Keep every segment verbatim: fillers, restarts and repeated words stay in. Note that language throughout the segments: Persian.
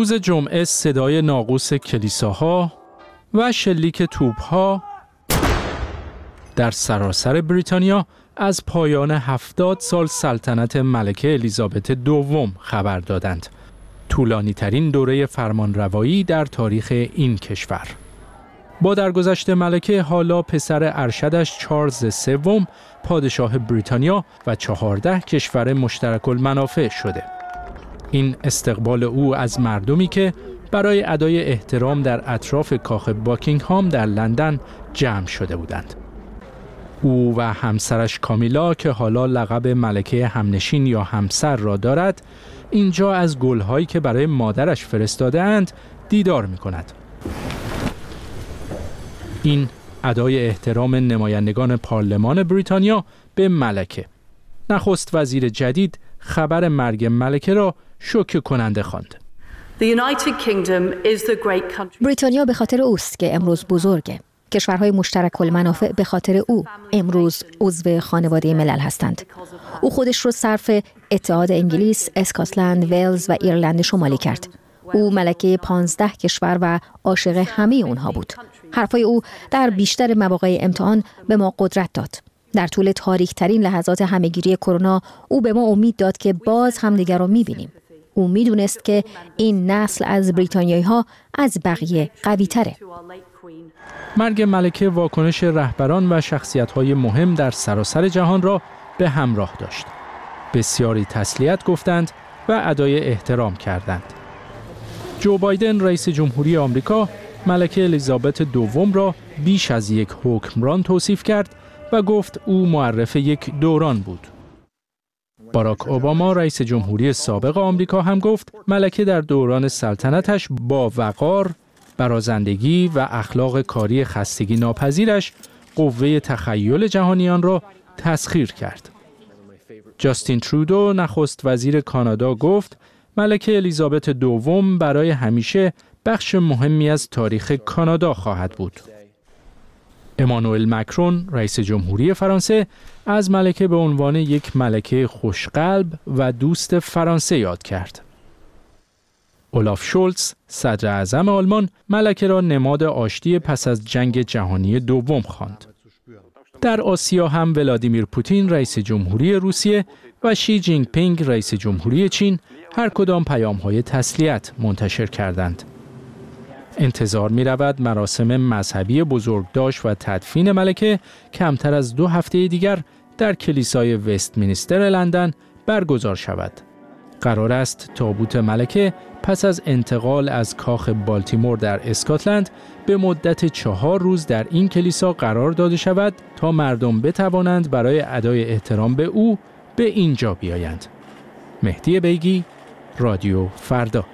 روز جمعه صدای ناقوس کلیساها و شلیک توپ‌ها در سراسر بریتانیا از پایان هفتاد سال سلطنت ملکه الیزابت دوم خبر دادند. طولانی ترین دوره فرمانروایی در تاریخ این کشور. با درگذشت ملکه حالا پسر ارشدش چارلز سوم پادشاه بریتانیا و چهارده کشور مشترک المنافع شده. این استقبال او از مردمی که برای ادای احترام در اطراف کاخ باکینگهام در لندن جمع شده بودند. او و همسرش کامیلا که حالا لقب ملکه همنشین یا همسر را دارد، اینجا از گل‌هایی که برای مادرش فرستاده‌اند دیدار می‌کند. این ادای احترام نمایندگان پارلمان بریتانیا به ملکه. نخست وزیر جدید خبر مرگ ملکه را شوکه کننده خواند. بریتانیا به خاطر اوست که امروز بزرگه. کشورهای مشترک المنافع به خاطر او امروز عضو خانواده ملل هستند. او خودش رو صرف اتحاد انگلیس، اسکاتلند، ولز و ایرلند شمالی کرد. او ملکه پانزده کشور و عاشق همه اونها بود. حرفای او در بیشتر مواقع امتحان به ما قدرت داد. در طول تاریک ترین لحظات همهگیری کرونا او به ما امید داد که باز همدیگر رو می‌بینیم. او می‌دونست که این نسل از بریتانیایی‌ها از بقیه قوی‌تره. مرگ ملکه واکنش رهبران و شخصیت‌های مهم در سراسر جهان را به همراه داشت. بسیاری تسلیت گفتند و ادای احترام کردند. جو بایدن رئیس جمهوری آمریکا ملکه الیزابت دوم را بیش از یک حکمران توصیف کرد و گفت او معرف یک دوران بود. باراک اوباما رئیس جمهوری سابق آمریکا هم گفت ملکه در دوران سلطنتش با وقار، برازندگی و اخلاق کاری خستگی ناپذیرش قوه تخیل جهانیان را تسخیر کرد. جاستین ترودو نخست وزیر کانادا گفت ملکه الیزابت دوم برای همیشه بخش مهمی از تاریخ کانادا خواهد بود. امانوئل مکرون رئیس جمهوری فرانسه از ملکه به عنوان یک ملکه خوشقلب و دوست فرانسه یاد کرد. اولاف شولتز صدر اعظم آلمان ملکه را نماد آشتی پس از جنگ جهانی دوم خواند. در آسیا هم ولادیمیر پوتین رئیس جمهوری روسیه و شی جینگ پینگ رئیس جمهوری چین هر کدام پیام‌های تسلیت منتشر کردند. انتظار می رود مراسم مذهبی بزرگداشت و تدفین ملکه کمتر از دو هفته دیگر در کلیسای وستمینستر لندن برگزار شود. قرار است تابوت ملکه پس از انتقال از کاخ بالتیمور در اسکاتلند به مدت چهار روز در این کلیسا قرار داده شود تا مردم بتوانند برای ادای احترام به او به اینجا بیایند. مهدی بیگی، رادیو فردا.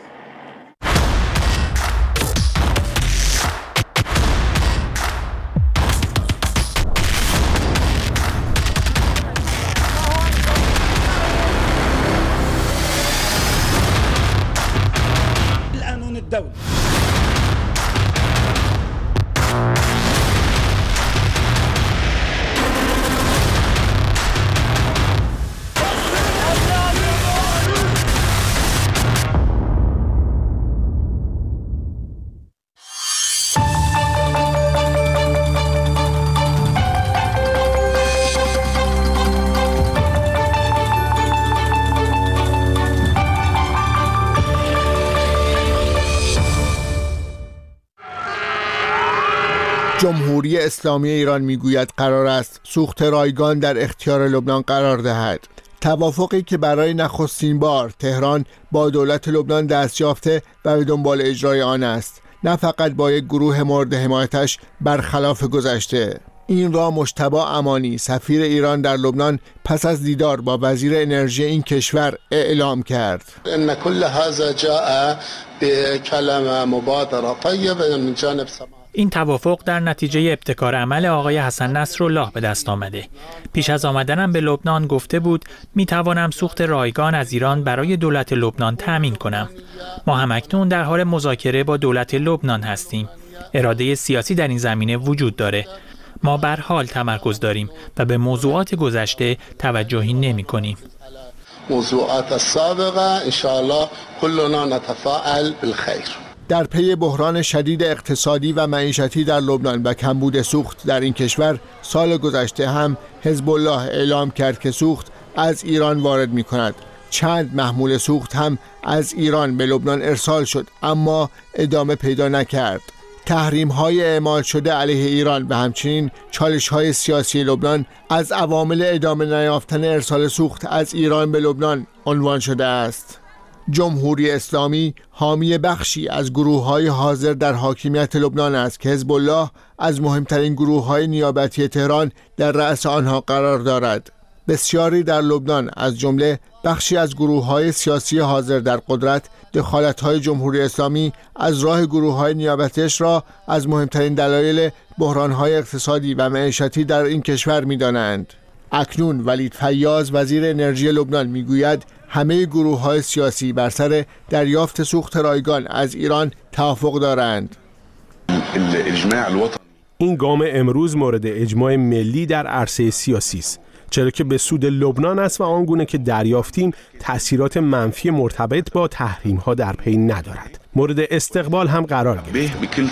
جمهوری اسلامی ایران میگوید قرار است سوخت رایگان در اختیار لبنان قرار دهد. توافقی که برای نخستین بار تهران با دولت لبنان دست یافته و به دنبال اجرای آن است، نه فقط با یک گروه مورد حمایتش برخلاف گذشته. این را مجتبی امانی سفیر ایران در لبنان پس از دیدار با وزیر انرژی این کشور اعلام کرد. ان كل هذا جاء بكلمه مبادره طيبه من جانب سماحه. این توافق در نتیجه ابتکار عمل آقای حسن نصرالله به دست آمده. پیش از آمدنم به لبنان گفته بود می توانم سوخت رایگان از ایران برای دولت لبنان تأمین کنم. ما همکنون در حال مذاکره با دولت لبنان هستیم. اراده سیاسی در این زمینه وجود داره. ما بر حال تمرکز داریم و به موضوعات گذشته توجهی نمی کنیم. الموضوعات السابقة إن شاء الله كلنا نتفاعل بالخير. در پی بحران شدید اقتصادی و معیشتی در لبنان و کمبود سوخت در این کشور، سال گذشته هم حزب الله اعلام کرد که سوخت از ایران وارد می کند. چند محمول سوخت هم از ایران به لبنان ارسال شد اما ادامه پیدا نکرد. تحریم های اعمال شده علیه ایران و همچنین چالش های سیاسی لبنان از عوامل ادامه نیافتن ارسال سوخت از ایران به لبنان عنوان شده است. جمهوری اسلامی حامی بخشی از گروه‌های حاضر در حاکمیت لبنان است که حزب الله از مهمترین گروه‌های نیابتی تهران در رأس آنها قرار دارد. بسیاری در لبنان از جمله بخشی از گروه‌های سیاسی حاضر در قدرت دخالت‌های جمهوری اسلامی از راه گروه‌های نیابتیش را از مهمترین دلایل بحران‌های اقتصادی و معیشتی در این کشور می‌دانند. اکنون ولید فیاض وزیر انرژی لبنان میگوید همه گروه‌های سیاسی بر سر دریافت سوخت رایگان از ایران توافق دارند. این گام امروز مورد اجماع ملی در عرصه سیاسی است، چرا که به سود لبنان است و آنگونه که دریافتیم تأثیرات منفی مرتبط با تحریم‌ها در پی ندارد. مورد استقبال هم قرار گرفت.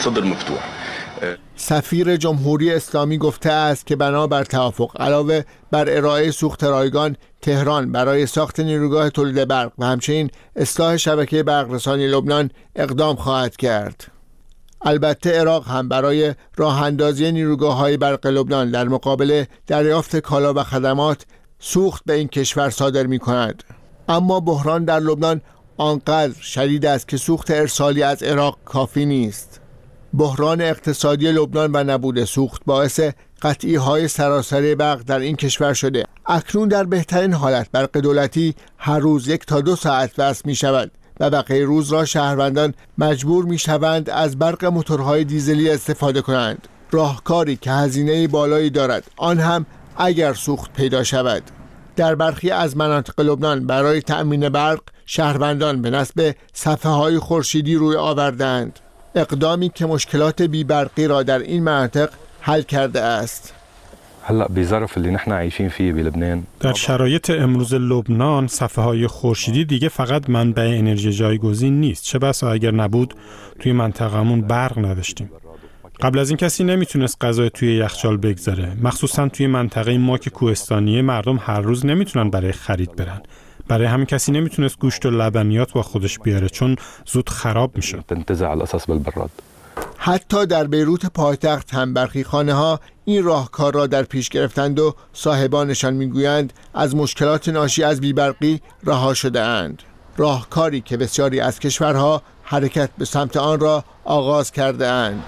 سفیر جمهوری اسلامی گفته است که بنابر توافق علاوه بر ارائه سوخت رایگان، تهران برای ساخت نیروگاه تولید برق و همچنین اصلاح شبکه برق رسانی لبنان اقدام خواهد کرد. البته عراق هم برای راه اندازی نیروگاه‌های برق لبنان در مقابل دریافت کالا و خدمات سوخت به این کشور صادر می‌کند. اما بحران در لبنان آنقدر شدید است که سوخت ارسالی از عراق کافی نیست. بحران اقتصادی لبنان و نبود سوخت باعث قطعی‌های سراسری برق در این کشور شده. اکنون در بهترین حالت برق دولتی هر روز یک تا دو ساعت وصل می‌شود و بقیه روز را شهروندان مجبور می‌شوند از برق موتورهای دیزلی استفاده کنند. راهکاری که هزینه بالایی دارد، آن هم اگر سوخت پیدا شود. در برخی از مناطق لبنان برای تأمین برق شهروندان به نصب صفحه‌های خورشیدی روی آوردند. اقدامی که مشکلات بی‌برقی را در این مناطق حل کرده است. هلا بظرف اللي نحن عايشين فيه بلبنان، در شرایط امروز لبنان صفحه‌های خورشیدی دیگه فقط منبع انرژی جایگزین نیست، چه بسا اگر نبود توی منطقمون برق نداشتیم. قبل از این کسی نمیتونست غذا توی یخچال بگذاره، مخصوصا توی منطقه ما که کوهستانیه، مردم هر روز نمیتونن برای خرید برن. برای همین کسی نمیتونست گوشت و لبنیات با خودش بیاره چون زود خراب میشد. تنتزع الاساس بالبراد. حتی در بیروت پایتخت هم برخی خانه‌ها این راهکار را در پیش گرفتند و صاحبانشان میگویند از مشکلات ناشی از بی‌برقی رها شده اند. راهکاری که بسیاری از کشورها حرکت به سمت آن را آغاز کرده اند.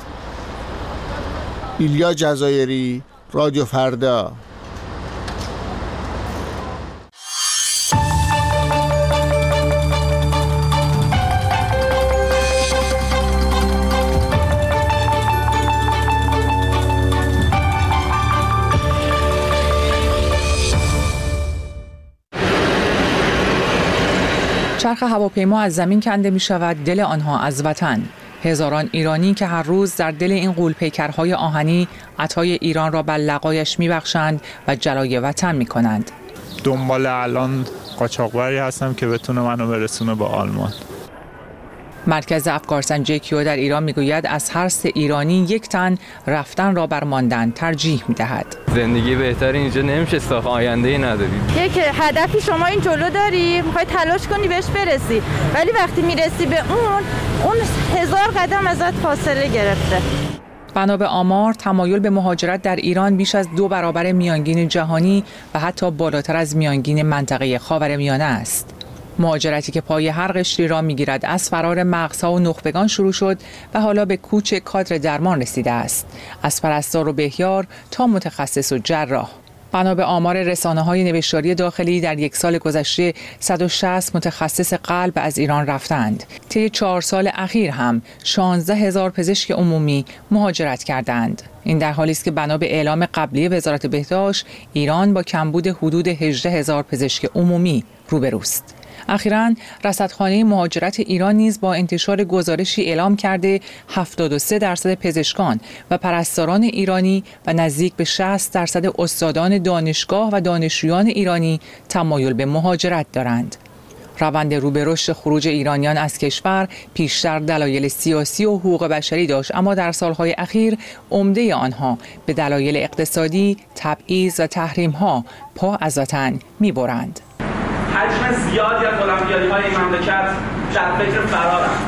ایلیا جزایری، رادیو فردا. چرخ هواپیما از زمین کنده می شود، دل آنها از وطن. هزاران ایرانی که هر روز در دل این غول‌پیکرهای آهنی عطای ایران را بر لقایش می بخشند و جلای وطن می کنند. دنبال الان قاچاقبری هستم که بتونه منو برسونه به آلمان. مرکز افکارسنجی کیو در ایران میگوید از هر سه ایرانی یک تن رفتن را بر ماندن ترجیح میدهد. زندگی بهتری اینجا نمیشه ساخت، آینده‌ای نداری. یک هدفی شما این جلو داری، میخوای تلاش کنی بهش برسی، ولی وقتی میرسی به اون اون هزار قدم ازت فاصله گرفته. بنا به آمار تمایل به مهاجرت در ایران بیش از دو برابر میانگین جهانی و حتی بالاتر از میانگین منطقه خاورمیانه است. مهاجرتی که پای هر قشری را میگیرد از فرار مغزها و نخبگان شروع شد و حالا به کوچ کادر درمان رسیده است، از پرستار و بهیار تا متخصص و جراح. بنا به آمار رسانه‌های نوشتاری داخلی در یک سال گذشته صد و شصت متخصص قلب از ایران رفتند. طی چهار سال اخیر هم شانزده هزار پزشک عمومی مهاجرت کردند. این در حالی است که بنا به اعلام قبلی وزارت بهداشت ایران با کمبود حدود هجده هزار پزشک عمومی روبروست. اخیراً رصدخانه مهاجرت ایران نیز با انتشار گزارشی اعلام کرده هفتاد و سه درصد پزشکان و پرستاران ایرانی و نزدیک به شصت درصد استادان دانشگاه و دانشجویان ایرانی تمایل به مهاجرت دارند. روند رو به رشد خروج ایرانیان از کشور پیشتر دلایل سیاسی و حقوق بشری داشت، اما در سالهای اخیر عمده آنها به دلایل اقتصادی، تبعیض و تحریم‌ها پا از وطن می‌برند. حجم زیادی از المپیادی‌های این مملکت در فکر فرارند.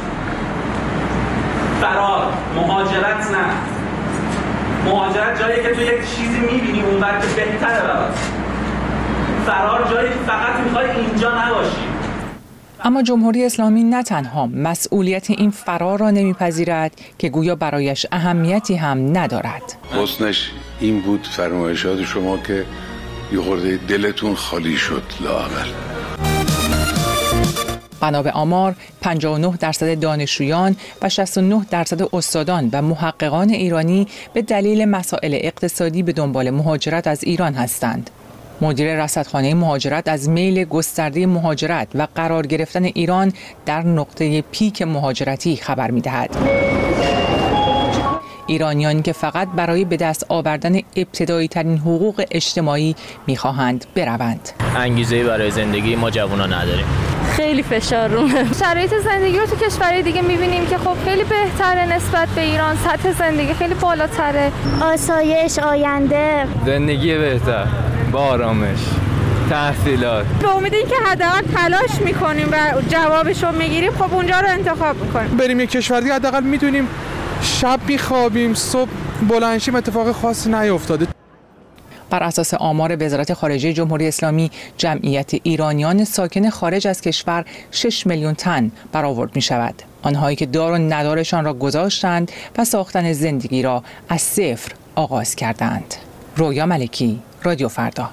فرار، مهاجرت نه. مهاجرت جایی که تو یک چیزی می‌بینی اون وقت بهتره برات. فرار جایی که فقط می‌خوای اینجا نباشی. اما جمهوری اسلامی نه تنها مسئولیت این فرار را نمیپذیرد که گویا برایش اهمیتی هم ندارد. حسنش این بود فرمایشات شما که یه خورده دلتون خالی شد لااقل. بنا به آمار پنجاه و نه درصد دانشجویان و شصت و نه درصد استادان و محققان ایرانی به دلیل مسائل اقتصادی به دنبال مهاجرت از ایران هستند. مدیر رصدخانه مهاجرت از میل گسترده مهاجرت و قرار گرفتن ایران در نقطه پیک مهاجرتی خبر می‌دهد. ایرانیانی که فقط برای به دست آوردن ابتدایی ترین حقوق اجتماعی می‌خواهند بروند. انگیزه‌ای برای زندگی ما جوونا نداریم. خیلی فشار رومه. شرایط زندگی رو تو کشورهای دیگه می‌بینیم که خب خیلی بهتره نسبت به ایران، سطح زندگی خیلی بالاتره. آسایش، آینده، زندگی بهتر، با آرامش، تحصیلات. به امید اینکه حداقل تلاش میکنیم و جوابش رو میگیریم، خب اونجا رو انتخاب میکنیم. بریم یک کشور دیگه حداقل میدونیم شب میخوابیم، صبح بلند شیم، اتفاق خاصی نیفتاده. بر اساس آمار وزارت خارجه جمهوری اسلامی، جمعیت ایرانیان ساکن خارج از کشور شش میلیون تن برآورد می شود. آنهایی که دار و ندارشان را گذاشتند و ساختن زندگی را از صفر آغاز کردند. رویا ملکی، رادیو فردا.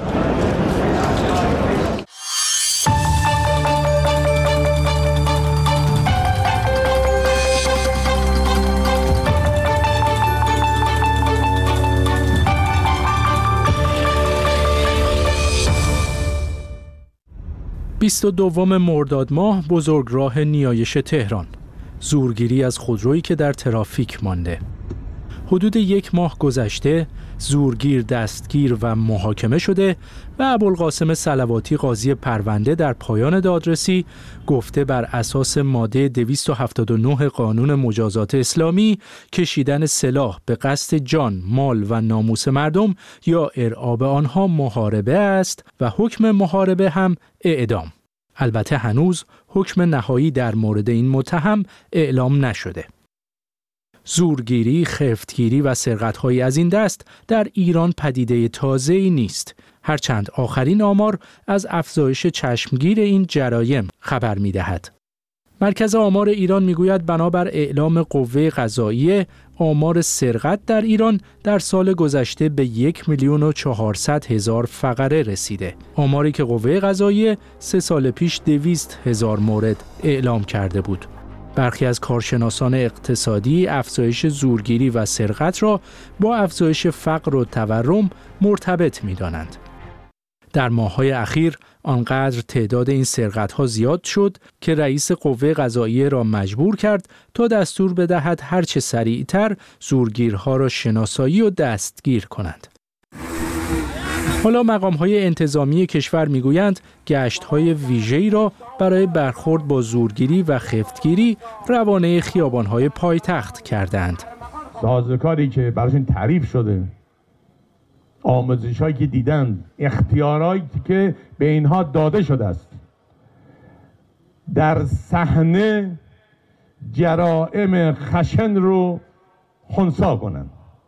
بیست و دوم مرداد ماه بزرگراه نیایش تهران. زورگیری از خودرویی که در ترافیک مانده. حدود یک ماه گذشته، زورگیر دستگیر و محاکمه شده و ابوالقاسم صلواتی قاضی پرونده در پایان دادرسی گفته بر اساس ماده دویست و هفتاد و نه قانون مجازات اسلامی کشیدن سلاح به قصد جان، مال و ناموس مردم یا ارعاب آنها محاربه است و حکم محاربه هم اعدام. البته هنوز حکم نهایی در مورد این متهم اعلام نشده. زورگیری، خفتگیری و سرقت‌هایی از این دست در ایران پدیده تازه‌ای نیست، هرچند آخرین آمار از افزایش چشمگیر این جرایم خبر می‌دهد. مرکز آمار ایران می‌گوید بنابر اعلام قوه قضاییه، آمار سرقت در ایران در سال گذشته به یک میلیون و چهارصد هزار فقره رسیده. آماری که قوه قضاییه سه سال پیش دویست هزار مورد اعلام کرده بود. برخی از کارشناسان اقتصادی افزایش زورگیری و سرقت را با افزایش فقر و تورم مرتبط می‌دانند. در ماه‌های اخیر آنقدر تعداد این سرقت‌ها زیاد شد که رئیس قوه قضاییه را مجبور کرد تا دستور بدهد هرچه سریعتر زورگیرها را شناسایی و دستگیر کنند. حالا مقام‌های انتظامی کشور می‌گویند گشت‌های ویژه‌ای را برای برخورد با زورگیری و خفتگیری روانه خیابان‌های پایتخت کردند. سازوکاری که براشون تعریف شده، آموزش‌هایی که دیدن، اختیارایی که به اینها داده شده است، در صحنه جرائم خشن رو خنثی کنند،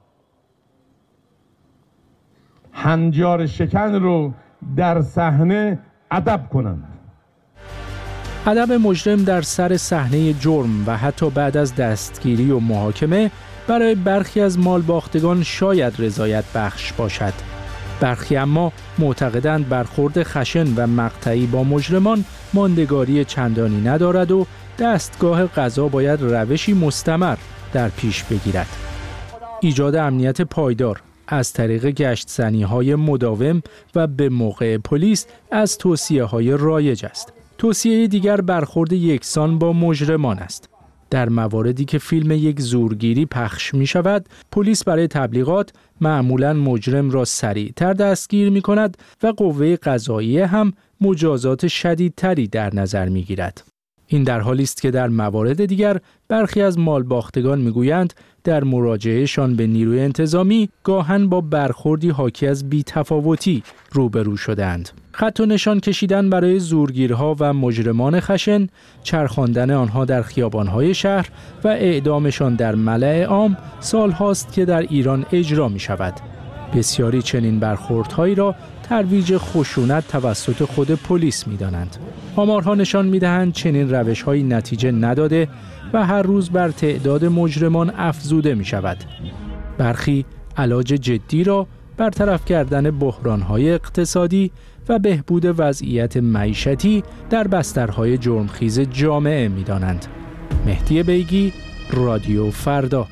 هنجار شکن رو در صحنه ادب کنند. ادب مجرم در سر صحنه جرم و حتی بعد از دستگیری و محاکمه برای برخی از مالباختگان شاید رضایت بخش باشد. برخی اما معتقدند برخورد خشن و مقطعی با مجرمان ماندگاری چندانی ندارد و دستگاه قضا باید روشی مستمر در پیش بگیرد. ایجاد امنیت پایدار از طریق گشت‌زنی‌های مداوم و به موقع پلیس از توصیه‌های رایج است. توصیه دیگر برخورد یکسان با مجرمان است. در مواردی که فیلم یک زورگیری پخش می شود، پلیس برای تبلیغات معمولاً مجرم را سریعتر دستگیر می کند و قوه قضاییه هم مجازات شدیدتری در نظر می گیرد. این در حالی است که در موارد دیگر برخی از مالباختگان میگویند در مراجعهشان به نیروی انتظامی گاهن با برخوردی حاکی از بی‌تفاوتی روبرو شدند. خط و نشان کشیدن برای زورگیرها و مجرمان خشن، چرخاندن آنها در خیابان‌های شهر و اعدامشان در ملأ عام سالهاست که در ایران اجرا می‌شود. بسیاری چنین برخوردهایی را ترویج خشونت توسط خود پلیس می‌دانند. آمارها نشان می‌دهند چنین روش‌هایی نتیجه نداده و هر روز بر تعداد مجرمان افزوده می‌شود. برخی علاج جدی را برطرف کردن بحران‌های اقتصادی و بهبود وضعیت معیشتی در بسترهای جرمخیز جامعه می‌دانند. مهدی بیگی، رادیو فردا.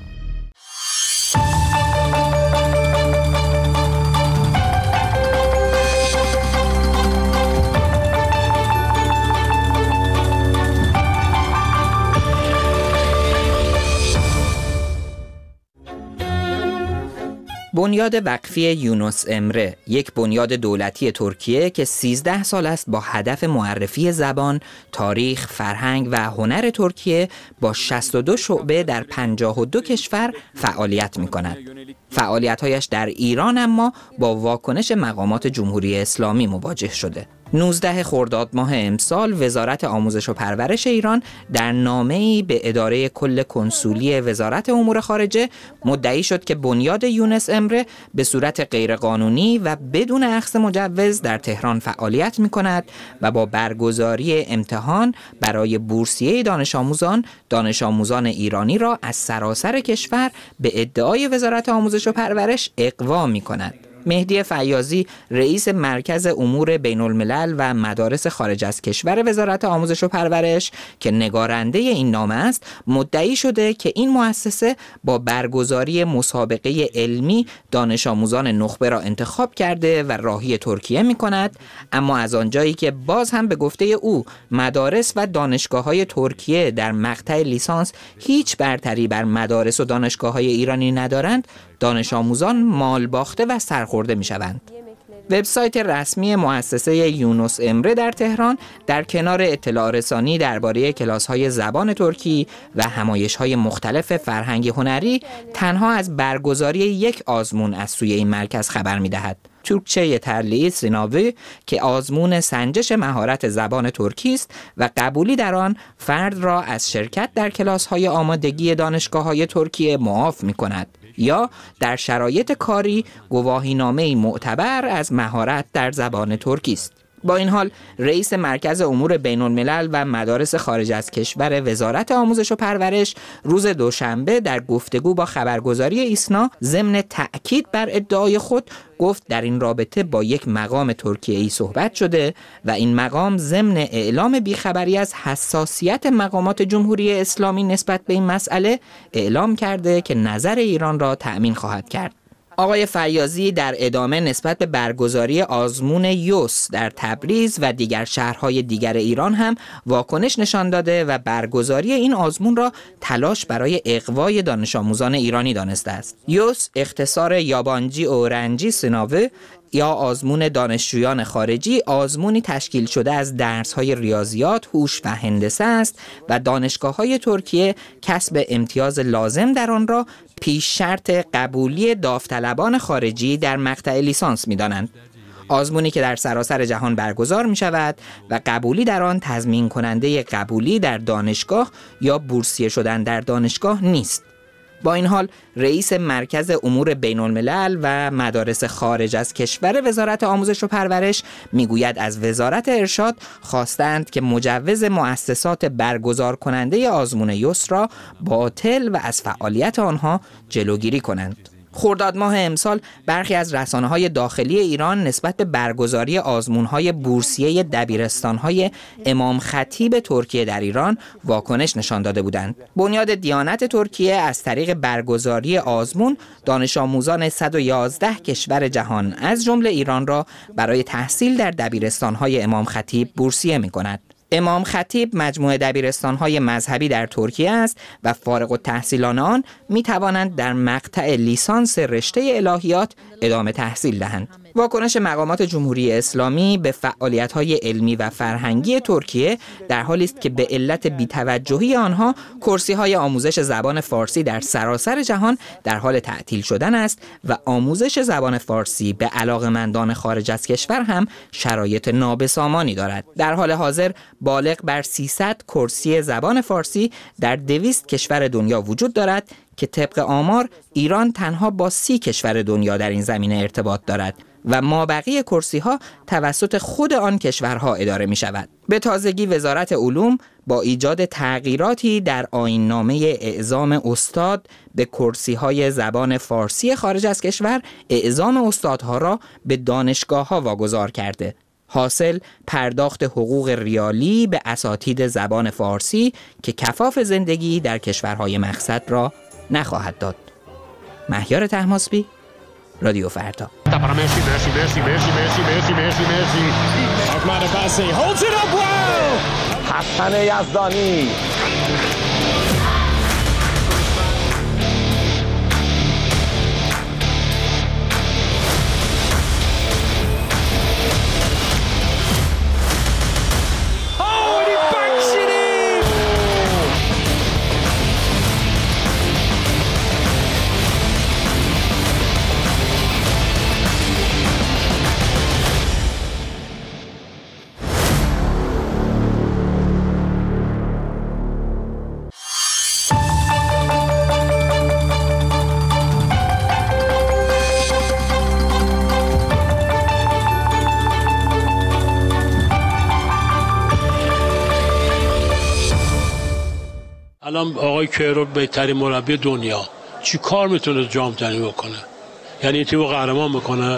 بنیاد وقفی یونس امره، یک بنیاد دولتی ترکیه که سیزده سال است با هدف معرفی زبان، تاریخ، فرهنگ و هنر ترکیه با شصت و دو شعبه در پنجاه و دو کشور فعالیت می کند. فعالیت‌هایش در ایران اما با واکنش مقامات جمهوری اسلامی مواجه شده. نوزده خرداد ماه امسال وزارت آموزش و پرورش ایران در نامه‌ای به اداره کل کنسولی وزارت امور خارجه مدعی شد که بنیاد یونس امره به صورت غیرقانونی و بدون اخذ مجوز در تهران فعالیت می‌کند و با برگزاری امتحان برای بورسیه دانش آموزان دانش آموزان ایرانی را از سراسر کشور به ادعای وزارت آموزش و پرورش اغوا می‌کند. مهدی فیاضی رئیس مرکز امور بین الملل و مدارس خارج از کشور وزارت آموزش و پرورش که نگارنده این نامه است مدعی شده که این مؤسسه با برگزاری مسابقه علمی دانش آموزان نخبه را انتخاب کرده و راهی ترکیه می کند، اما از آنجایی که باز هم به گفته او مدارس و دانشگاه‌های ترکیه در مقطع لیسانس هیچ برتری بر مدارس و دانشگاه‌های ایرانی ندارند، دانش آموزان مال باخته و سرخورده می شوند. وبسایت رسمی مؤسسه یونس امره در تهران در کنار اطلاع رسانی درباره کلاس‌های زبان ترکی و همایش‌های مختلف فرهنگی هنری تنها از برگزاری یک آزمون از سوی این مرکز خبر می‌دهد. ترکچه ترلیعی سیناوی که آزمون سنجش مهارت زبان ترکی است و قبولی در آن فرد را از شرکت در کلاس‌های آمادگی دانشگاه‌های ترکیه معاف می‌کند یا در شرایط کاری گواهینامه‌ای معتبر از مهارت در زبان ترکی است. با این حال رئیس مرکز امور بین الملل و مدارس خارج از کشور وزارت آموزش و پرورش روز دوشنبه در گفتگو با خبرگزاری ایسنا ضمن تأکید بر ادعای خود گفت در این رابطه با یک مقام ترکیه‌ای صحبت شده و این مقام ضمن اعلام بیخبری از حساسیت مقامات جمهوری اسلامی نسبت به این مسئله اعلام کرده که نظر ایران را تأمین خواهد کرد. آقای فیاضی در ادامه نسبت به برگزاری آزمون یوس در تبریز و دیگر شهرهای دیگر ایران هم واکنش نشان داده و برگزاری این آزمون را تلاش برای اغوای دانش آموزان ایرانی دانسته است. یوس اختصار یابانجی اورنجی سیناوه یا آزمون دانشجویان خارجی آزمونی تشکیل شده از درس‌های ریاضیات، هوش و هندسه است و دانشگاه‌های ترکیه کسب امتیاز لازم در آن را پیش شرط قبولی داوطلبان خارجی در مقطع لیسانس می‌دانند. آزمونی که در سراسر جهان برگزار می شود و قبولی در آن تضمین کننده قبولی در دانشگاه یا بورسیه شدن در دانشگاه نیست. با این حال رئیس مرکز امور بین الملل و مدارس خارج از کشور وزارت آموزش و پرورش میگوید از وزارت ارشاد خواستند که مجوز مؤسسات برگزار کننده آزمون یوس را باطل و از فعالیت آنها جلوگیری کنند. خرداد ماه امسال برخی از رسانه‌های داخلی ایران نسبت به برگزاری آزمون‌های بورسیه دبیرستان‌های امام خطیب ترکیه در ایران واکنش نشان داده بودند. بنیاد دیانت ترکیه از طریق برگزاری آزمون دانش آموزان صد و یازده کشور جهان از جمله ایران را برای تحصیل در دبیرستان‌های امام خطیب بورسیه می‌کند. امام خطیب مجموعه دبیرستان‌های مذهبی در ترکیه است و فارغ التحصیلان آن می‌توانند در مقطع لیسانس رشته الهیات ادامه تحصیل دهند. واکنش مقامات جمهوری اسلامی به فعالیت‌های علمی و فرهنگی ترکیه در حالی است که به علت بی‌توجهی آنها کرسی‌های آموزش زبان فارسی در سراسر جهان در حال تعطیل شدن است و آموزش زبان فارسی به علاقه‌مندان خارج از کشور هم شرایط نابسامانی دارد. در حال حاضر بالغ بر سیصد کرسی زبان فارسی در دویست کشور دنیا وجود دارد که طبق آمار ایران تنها با سی کشور دنیا در این زمینه ارتباط دارد و مابقی کرسی ها توسط خود آن کشورها اداره می شود. به تازگی وزارت علوم با ایجاد تغییراتی در آیین‌نامه اعزام استاد به کرسی های زبان فارسی خارج از کشور اعزام استادها را به دانشگاه ها واگذار کرده. حاصل پرداخت حقوق ریالی به اساتید زبان فارسی که کفاف زندگی در کشورهای مقصد را نخواهد داد. مهیار طهماسبی، رادیو فردا. حسن یزدانی الان آقای کیروش بهترین مربی دنیا چی کار میتونه جام جهانی بکنه؟ یعنی این تیمو قهرمان بکنه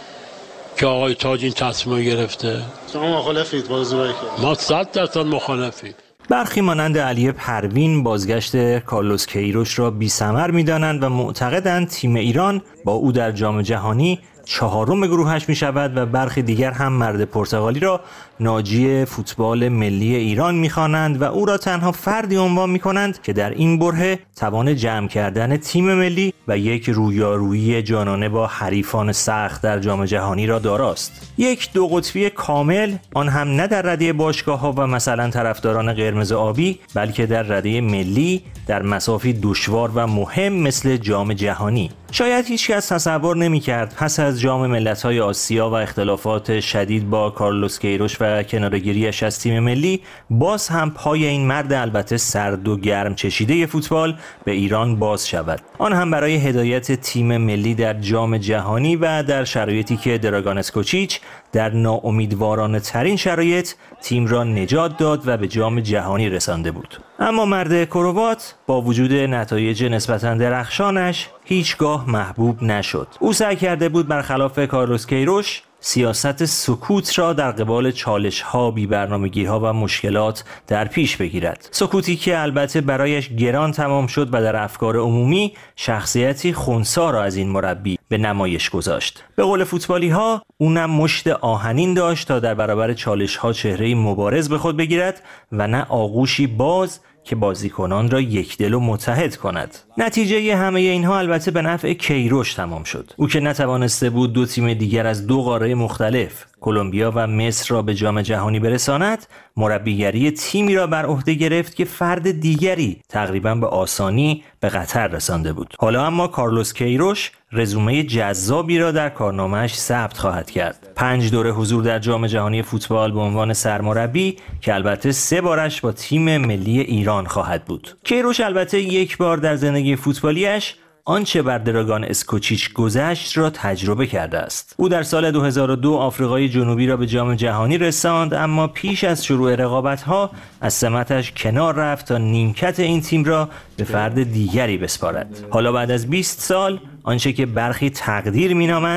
که آقای تاج این تصمیم گرفته؟ شما مخالفید با زورایی که ما صد درصد مخالفیم. برخی مانند علی پروین بازگشت کارلوس کیروش را بی‌ثمر می‌دانند و معتقدند تیم ایران با او در جام جهانی چهارم گروهش می شود و برخی دیگر هم مرد پرتغالی را ناجی فوتبال ملی ایران می خوانند و او را تنها فردی عنوان می کنند که در این برهه توان جمع کردن تیم ملی و یک رویارویی جانانه با حریفان سخت در جام جهانی را داراست. یک دو قطبی کامل، آن هم نه در رده باشگاه‌ها و مثلا طرفداران قرمز آبی، بلکه در رده ملی در مسافی دشوار و مهم مثل جام جهانی. شاید هیچ کس تصور نمی‌کرد پس از جام ملت‌های آسیا و اختلافات شدید با کارلوس کیروش و کناره‌گیری‌اش از تیم ملی باز هم پای این مرد البته سرد و گرم چشیده فوتبال به ایران باز شود. آن هم برای هدایت تیم ملی در جام جهانی و در شرایطی که دراگان اسکوچیچ در ناامیدوارانه ترین شرایط تیم را نجات داد و به جام جهانی رسانده بود. اما مرد کروات با وجود نتایج نسبتاً درخشانش هیچگاه محبوب نشد. او سعی کرده بود برخلاف کارلوس کیروش سیاست سکوت را در قبال چالش‌ها، بی‌برنامگی‌ها و مشکلات در پیش بگیرد. سکوتی که البته برایش گران تمام شد و در افکار عمومی شخصیتی خنثی را از این مربی به نمایش گذاشت. به قول فوتبالی‌ها اونم مشت آهنین داشت تا در برابر چالش‌ها چهره‌ای مبارز به خود بگیرد و نه آغوشی باز که بازیکنان را یکدل و متحد کند. نتیجه همه اینها البته به نفع کیروش تمام شد. او که نتوانسته بود دو تیم دیگر از دو قاره مختلف، کلمبیا و مصر، را به جام جهانی برساند، مربیگری تیمی را بر عهده گرفت که فرد دیگری تقریبا به آسانی به قطر رسانده بود. حالا اما کارلوس کیروش رزومه جذابی را در کارنامه‌اش ثبت خواهد کرد. پنج دوره حضور در جام جهانی فوتبال به عنوان سرمربی که البته سه بارش با تیم ملی ایران خواهد بود. کیروش البته یک بار در زندگی فوتبالیش آنچه بر دراگان اسکوچیچ گذشت را تجربه کرده است. او در سال دو هزار و دو آفریقای جنوبی را به جام جهانی رساند، اما پیش از شروع رقابت‌ها از سمتش کنار رفت تا نیمکت این تیم را به فرد دیگری بسپارد. حالا بعد از بیست سال آنچه که برخی تقدیر می‌نامند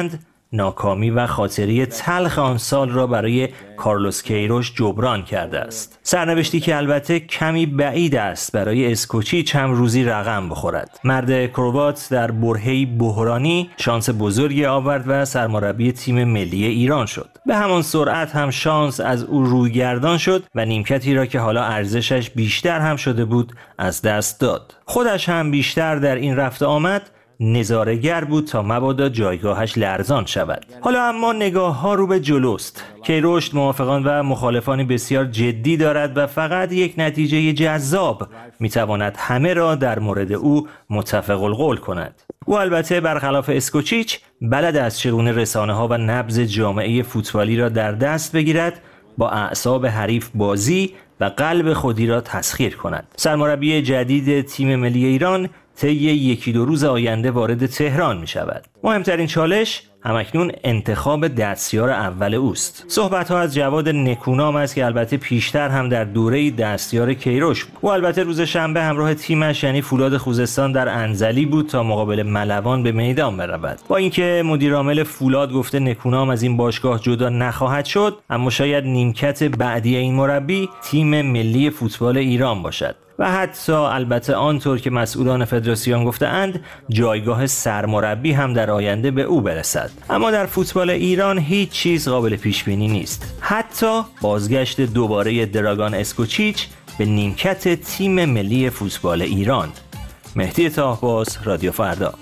ناکامی و خاطره تلخ آن سال را برای کارلوس کیروش جبران کرده است. سرنوشتی که البته کمی بعید است برای اسکوچیچ هم روزی رقم بخورد. مرد کروات در برهه‌ای بحرانی شانس بزرگی آورد و سرمربی تیم ملی ایران شد. به همان سرعت هم شانس از او رویگردان شد و نیمکتی را که حالا ارزشش بیشتر هم شده بود از دست داد. خودش هم بیشتر در این رفت آمد نظاره‌گر بود تا مبادا جایگاهش لرزان شود. حالا اما نگاه ها رو به جلوست. کیروش موافقان و مخالفانی بسیار جدی دارد و فقط یک نتیجه جذاب میتواند همه را در مورد او متفق القول کند. او البته برخلاف اسکوچیچ بلد است چگونه رسانه ها و نبض جامعه فوتبالی را در دست بگیرد، با اعصاب حریف بازی و قلب خودی را تسخیر کند. سرمربی جدید تیم ملی ایران طی یکی دو روز آینده وارد تهران می شود. مهمترین چالش همکنون انتخاب دستیار اول اوست. صحبت ها از جواد نکونام است که البته پیشتر هم در دوره دستیار کیروش بود. او البته روز شنبه همراه تیمش یعنی فولاد خوزستان در انزلی بود تا مقابل ملوان به میدان برود. با اینکه مدیر عامل فولاد گفته نکونام از این باشگاه جدا نخواهد شد، اما شاید نیمکت بعدی این مربی تیم ملی فوتبال ایران باشد. و حتی البته آنطور که مسئولان فدراسیون گفته‌اند جایگاه سرمربی هم در آینده به او برسد. اما در فوتبال ایران هیچ چیز قابل پیش بینی نیست. حتی بازگشت دوباره دراگان اسکوچیچ به نیمکت تیم ملی فوتبال ایران. مهدی طاهباز، رادیو فردا.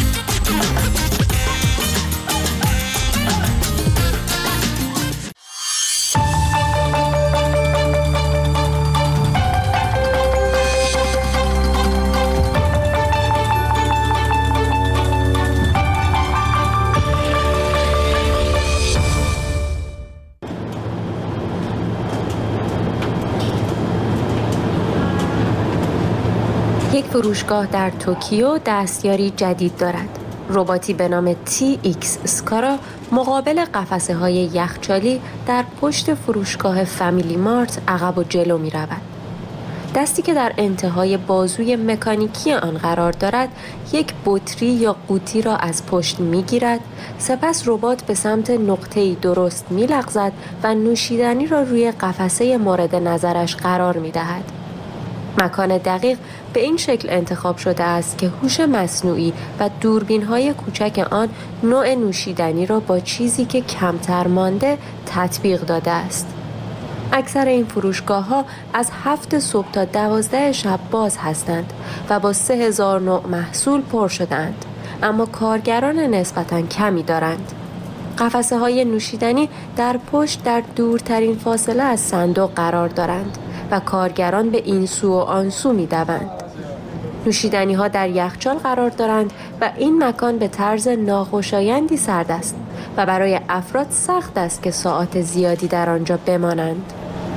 یک فروشگاه در توکیو دستیاری جدید دارد. رباتی به نام تی ایکس اسکارا مقابل قفسه های یخچالی در پشت فروشگاه فامیلی مارت عقب و جلو می رود. دستی که در انتهای بازوی مکانیکی آن قرار دارد یک بطری یا قوطی را از پشت می گیرد، سپس ربات به سمت نقطه‌ای درست می لغزد و نوشیدنی را روی قفسه مورد نظرش قرار می دهد. مکان دقیق به این شکل انتخاب شده است که هوش مصنوعی و دوربین‌های کوچک آن نوع نوشیدنی را با چیزی که کمتر مانده تطبیق داده است. اکثر این فروشگاه‌ها از هفت صبح تا دوازده شب باز هستند و با سه هزار نوع محصول پر شدند، اما کارگران نسبتاً کمی دارند. قفسه های نوشیدنی در پشت در دورترین فاصله از صندوق قرار دارند و کارگران به این سو و آن سو می دوند. نوشیدنی ها در یخچال قرار دارند و این مکان به طرز ناخوشایندی سرد است و برای افراد سخت است که ساعات زیادی در آنجا بمانند.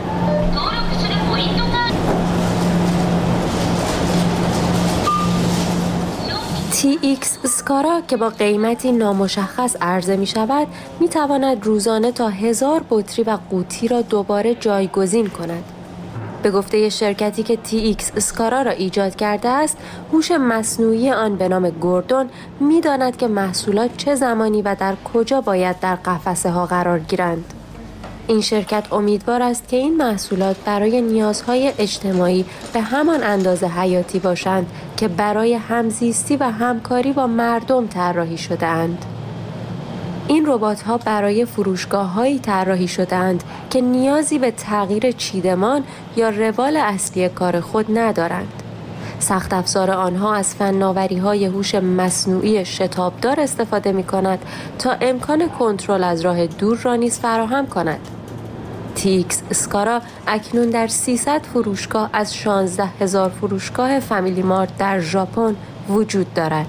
تی ایکس اسکارا که با قیمتی نامشخص عرضه می شود می تواند روزانه تا هزار بطری و قوطی را دوباره جایگزین کند. به گفته شرکتی که تی ایکس اسکارا را ایجاد کرده است، هوش مصنوعی آن به نام گوردون می داند که محصولات چه زمانی و در کجا باید در قفسه ها قرار گیرند. این شرکت امیدوار است که این محصولات برای نیازهای اجتماعی به همان اندازه حیاتی باشند که برای همزیستی و همکاری با مردم طراحی شده اند. این ربات‌ها برای فروشگاه‌هایی طراحی شده‌اند که نیازی به تغییر چیدمان یا روال اصلی کار خود ندارند. سخت افزار آنها از فناوری‌های هوش مصنوعی شتابدار استفاده می‌کند تا امکان کنترل از راه دور را نیز فراهم کند. تی ایکس اسکارا اکنون در سیصد فروشگاه از شانزده هزار فروشگاه فامیلی مارت در ژاپن وجود دارد.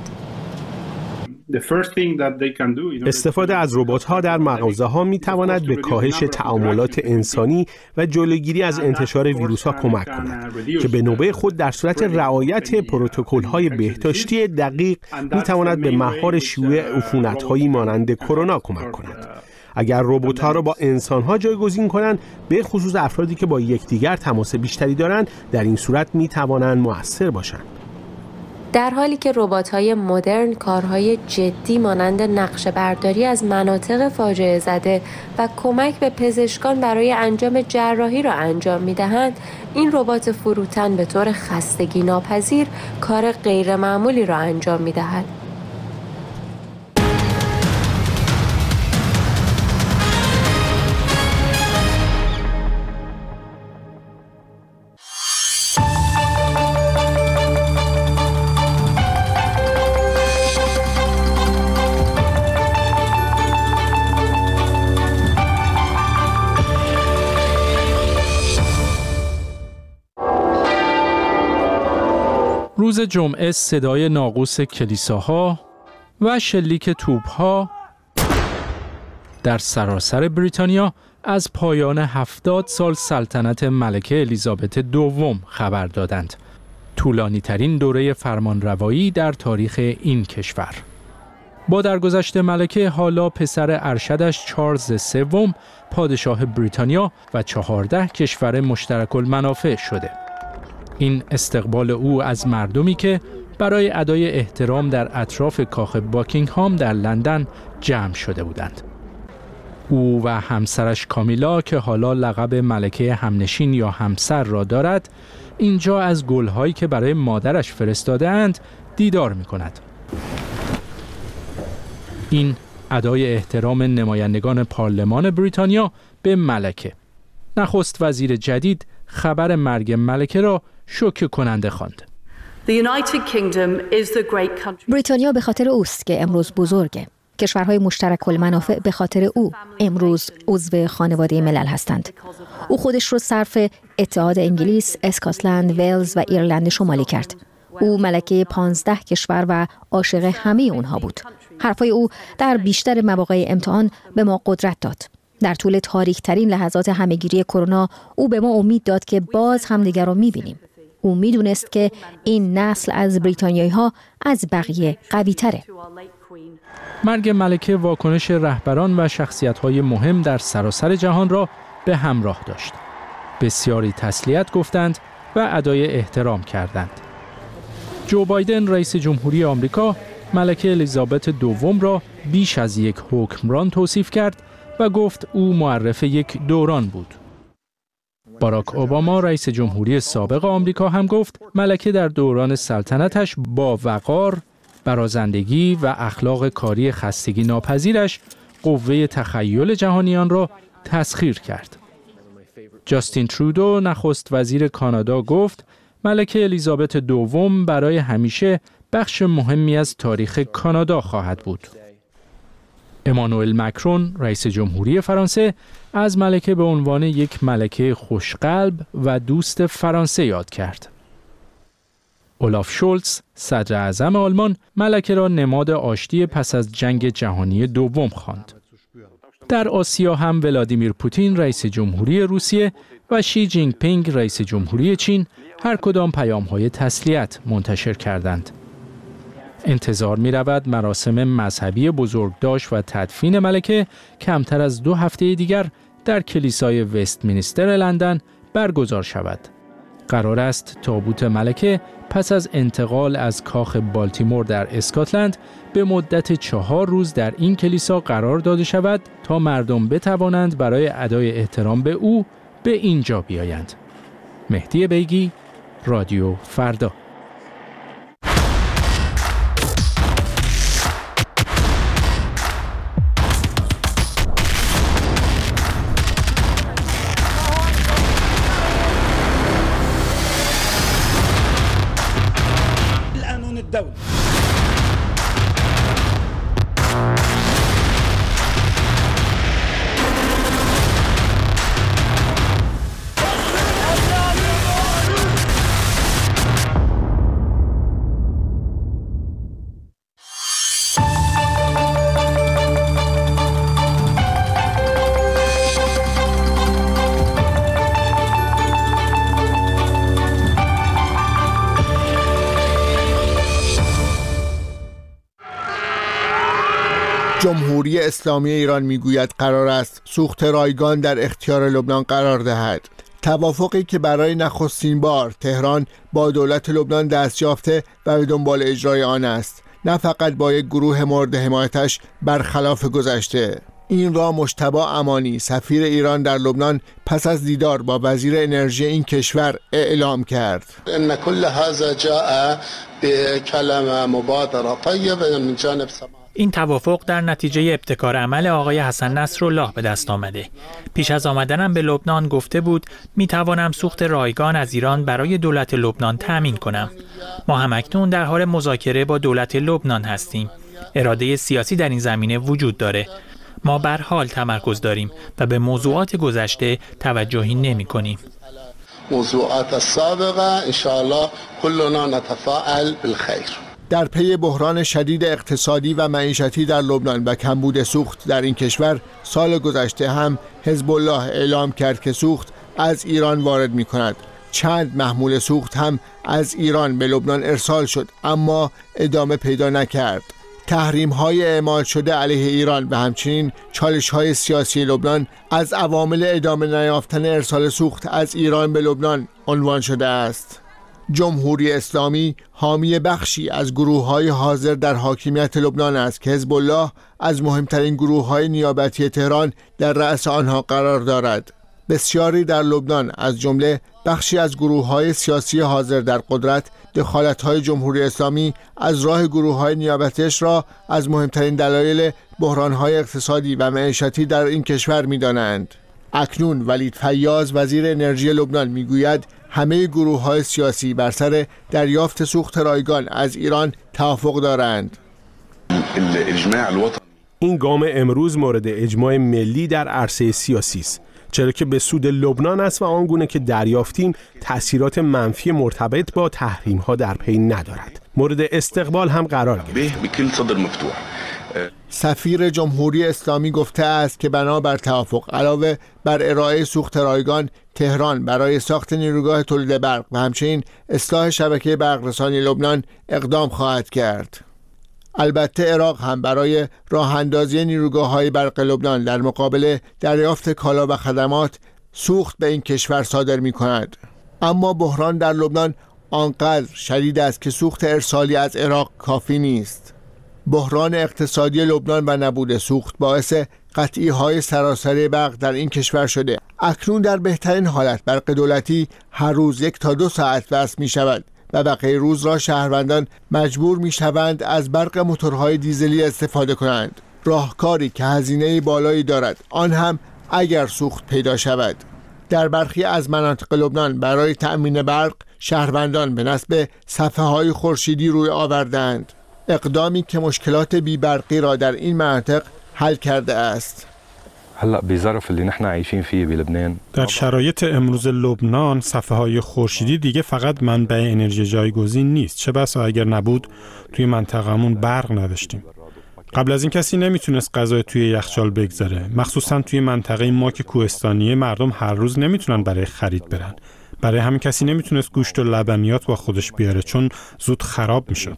استفاده از ربات‌ها در مغازه‌ها می‌تواند به کاهش تعاملات انسانی و جلوگیری از انتشار ویروس‌ها کمک کند که به نوبه خود در صورت رعایت پروتکل‌های بهداشتی دقیق می‌تواند به مهار شیوع عفونت‌هایی مانند کرونا کمک کند. اگر ربات‌ها را با انسان‌ها جایگزین کنند، به خصوص افرادی که با یکدیگر تماس بیشتری دارند، در این صورت می‌توانند مؤثر باشند. در حالی که ربات‌های مدرن کارهای جدی مانند نقشه برداری از مناطق فاجعه زده و کمک به پزشکان برای انجام جراحی را انجام می‌دهند، این ربات فروتن به طور خستگی ناپذیر کار غیرمعمولی را انجام می‌دهد. روز جمعه صدای ناقوس کلیساها و شلیک توپ‌ها در سراسر بریتانیا از پایان هفتاد سال سلطنت ملکه الیزابت دوم خبر دادند. طولانی ترین دوره فرمانروایی در تاریخ این کشور. با درگذشت ملکه حالا پسر ارشدش چارلز سوم پادشاه بریتانیا و چهارده کشور مشترک المنافع شده. این استقبال او از مردمی که برای ادای احترام در اطراف کاخ باکینگهام در لندن جمع شده بودند. او و همسرش کامیلا که حالا لقب ملکه همنشین یا همسر را دارد، اینجا از گل‌هایی که برای مادرش فرستاده‌اند دیدار می‌کند. این ادای احترام نمایندگان پارلمان بریتانیا به ملکه. نخست وزیر جدید خبر مرگ ملکه را شوکه کننده خواند. بریتانیا به خاطر اوست که امروز بزرگه. کشورهای مشترک المنافع به خاطر او امروز عضو خانواده ملل هستند. او خودش رو صرف اتحاد انگلیس، اسکاتلند، ویلز و ایرلند شمالی کرد. او ملکه پانزده کشور و عاشق همه اونها بود. حرفای او در بیشتر مواقع امتحان به ما قدرت داد. در طول تاریک ترین لحظات همهگیری کرونا او به ما امید داد که باز همدیگر رو می‌بینیم. او می‌دونست که این نسل از بریتانیایی‌ها از بقیه قوی‌تره. مرگ ملکه واکنش رهبران و شخصیت‌های مهم در سراسر جهان را به همراه داشت. بسیاری تسلیت گفتند و ادای احترام کردند. جو بایدن رئیس جمهوری آمریکا ملکه الیزابت دوم را بیش از یک حکمران توصیف کرد و گفت او معرف یک دوران بود. باراک اوباما رئیس جمهوری سابق آمریکا هم گفت ملکه در دوران سلطنتش با وقار، برازندگی و اخلاق کاری خستگی ناپذیرش قوه تخیل جهانیان را تسخیر کرد. جاستین ترودو نخست وزیر کانادا گفت ملکه الیزابت دوم برای همیشه بخش مهمی از تاریخ کانادا خواهد بود. امانوئل مکرون رئیس جمهوری فرانسه از ملکه به عنوان یک ملکه خوشقلب و دوست فرانسه یاد کرد. اولاف شولز صدر اعظم آلمان ملکه را نماد آشتی پس از جنگ جهانی دوم خواند. در آسیا هم ولادیمیر پوتین رئیس جمهوری روسیه و شی جینگ پینگ رئیس جمهوری چین هر کدام پیام‌های تسلیت منتشر کردند. انتظار می رود مراسم مذهبی بزرگداشت و تدفین ملکه کمتر از دو هفته دیگر در کلیسای وستمینستر لندن برگزار شود. قرار است تابوت ملکه پس از انتقال از کاخ بالتیمور در اسکاتلند به مدت چهار روز در این کلیسا قرار داده شود تا مردم بتوانند برای ادای احترام به او به اینجا بیایند. مهدی بیگی، رادیو فردا. جمهوری اسلامی ایران میگوید قرار است سوخت رایگان در اختیار لبنان قرار دهد. توافقی که برای نخستین بار تهران با دولت لبنان دست یافته و به دنبال اجرای آن است، نه فقط با یک گروه مورد حمایتش برخلاف گذشته. این را مجتبی امانی سفیر ایران در لبنان پس از دیدار با وزیر انرژی این کشور اعلام کرد. ان كل هذا جاء بكلمه مبادره طيبه من جانب سما. این توافق در نتیجه ابتکار عمل آقای حسن نصرالله به دست آمده. پیش از آمدنم به لبنان گفته بود می توانم سوخت رایگان از ایران برای دولت لبنان تأمین کنم. ما همکنون در حال مذاکره با دولت لبنان هستیم. اراده سیاسی در این زمینه وجود داره. ما بر حال تمرکز داریم و به موضوعات گذشته توجهی نمی کنیم. موضوعات السابقه ان شاء الله كلنا نتفاعل بالخير. در پی بحران شدید اقتصادی و معیشتی در لبنان و کمبود سوخت در این کشور، سال گذشته هم حزب الله اعلام کرد که سوخت از ایران وارد می کند. چند محمول سوخت هم از ایران به لبنان ارسال شد اما ادامه پیدا نکرد. تحریم های اعمال شده علیه ایران و همچنین چالش های سیاسی لبنان از عوامل ادامه نیافتن ارسال سوخت از ایران به لبنان عنوان شده است. جمهوری اسلامی حامی بخشی از گروه‌های حاضر در حاکمیت لبنان است که حزب الله از مهمترین گروه‌های نیابتی تهران در رأس آنها قرار دارد. بسیاری در لبنان از جمله بخشی از گروه‌های سیاسی حاضر در قدرت دخالت‌های جمهوری اسلامی از راه گروه‌های نیابتیش را از مهمترین دلایل بحران‌های اقتصادی و معیشتی در این کشور می‌دانند. اکنون ولید فیاض وزیر انرژی لبنان میگوید همه گروه‌های سیاسی بر سر دریافت سوخت رایگان از ایران توافق دارند. این گام امروز مورد اجماع ملی در عرصه سیاسی است، چرا که به سود لبنان است و آنگونه که دریافتیم تأثیرات منفی مرتبط با تحریم‌ها در پی ندارد. مورد استقبال هم قرار گرفت. سفیر جمهوری اسلامی گفته است که بنابر توافق علاوه بر ارائه سوخت رایگان، تهران برای ساخت نیروگاه تولید برق و همچنین اصلاح شبکه برق رسانی لبنان اقدام خواهد کرد. البته عراق هم برای راه اندازی نیروگاه‌های برق لبنان در مقابل دریافت کالا و خدمات سوخت به این کشور صادر می‌کند. اما بحران در لبنان آنقدر شدید است که سوخت ارسالی از عراق کافی نیست. بحران اقتصادی لبنان و نبود سوخت باعث قطعی‌های سراسری برق در این کشور شده. اکنون در بهترین حالت برق دولتی هر روز یک تا دو ساعت وصل می‌شود و بقیه روز را شهروندان مجبور می‌شوند از برق موتورهای دیزلی استفاده کنند. راهکاری که هزینه بالایی دارد، آن هم اگر سوخت پیدا شود. در برخی از مناطق لبنان برای تأمین برق شهروندان به نصب صفحه‌های خورشیدی روی آوردند. اقدامی که مشکلات بی‌برقی را در این مناطق حل کرده است. هلا بظرف اللي نحن عايشين فيه بلبنان، در شرایط امروز لبنان صفحه‌های خورشیدی دیگه فقط منبع انرژی جایگزین نیست، چه بسا اگر نبود توی منطقمون برق نداشتیم. قبل از این کسی نمیتونست غذا توی یخچال بگذاره، مخصوصا توی منطقه ما که کوهستانیه، مردم هر روز نمیتونن برای خرید برن. برای همین کسی نمیتونست گوشت و لبنیات با خودش بیاره چون زود خراب میشه.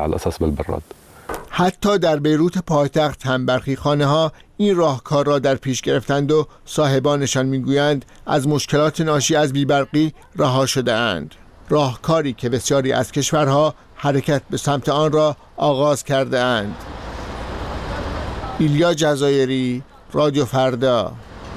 حتی در بیروت پایتخت هم برخی خانه‌ها این راهکار را در پیش گرفتند و صاحبانشان میگویند از مشکلات ناشی از بی‌برقی رها شده اند. راهکاری که بسیاری از کشورها حرکت به سمت آن را آغاز کرده اند. ایلیا جزایری، رادیو فردا.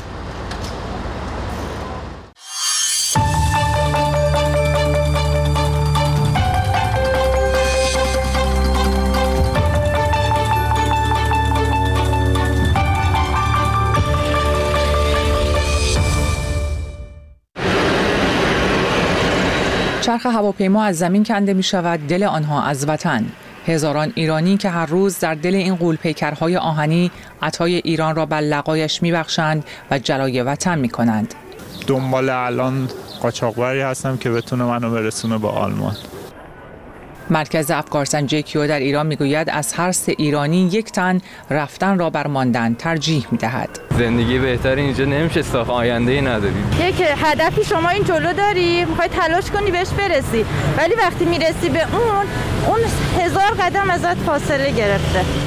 چرخ هواپیما از زمین کنده می شود، دل آنها از وطن. هزاران ایرانی که هر روز در دل این غول‌پیکرهای آهنی عطای ایران را بر لقایش می بخشند و جلای وطن می کنند. دنبال الان قاچاقبری هستم که بتونه منو برسونه با آلمان. مرکز افکارسنجی کیو در ایران میگوید از هر سه ایرانی یک تن رفتن را بر ماندن ترجیح میدهد. زندگی بهتری اینجا نمیشه ساخت، آینده‌ای نداری. یک هدفی شما این جلو داری، میخوای تلاش کنی بهش برسی، ولی وقتی میرسی به اون اون هزار قدم ازت فاصله گرفته.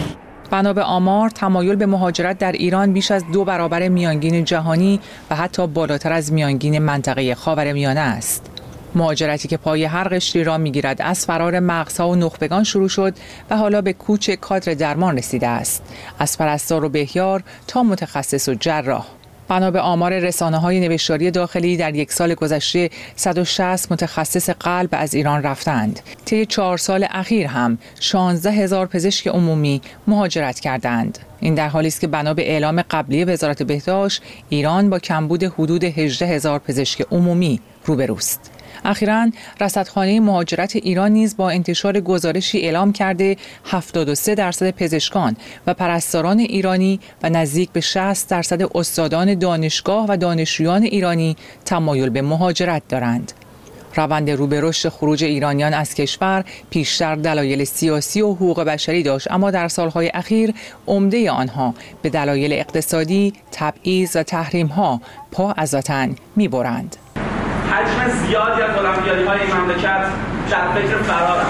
بنا به آمار تمایل به مهاجرت در ایران بیش از دو برابر میانگین جهانی و حتی بالاتر از میانگین منطقه خاورمیانه است. مهاجرتی که پای هر قشری را میگیرد از فرار مغزها و نخبگان شروع شد و حالا به کوچ کادر درمان رسیده است، از پرستار و بهیار تا متخصص و جراح. بنا به آمار رسانه‌های نوشتاری داخلی در یک سال گذشته صد و شصت متخصص قلب از ایران رفتند. طی چهار سال اخیر هم شانزده هزار پزشک عمومی مهاجرت کردند. این در حالی است که بنا به اعلام قبلی وزارت بهداشت ایران با کمبود حدود هجده هزار پزشک عمومی روبروست. اخیراً رصدخانه مهاجرت ایران نیز با انتشار گزارشی اعلام کرده هفتاد و سه درصد پزشکان و پرستاران ایرانی و نزدیک به شصت درصد استادان دانشگاه و دانشجویان ایرانی تمایل به مهاجرت دارند. روند رو به رشد خروج ایرانیان از کشور پیشتر دلایل سیاسی و حقوق بشری داشت، اما در سالهای اخیر عمده آنها به دلایل اقتصادی، تبعیض و تحریم‌ها پا از وطن می‌برند. حجم زیادی از المپیادی‌های این مملکت در فکر فرارند.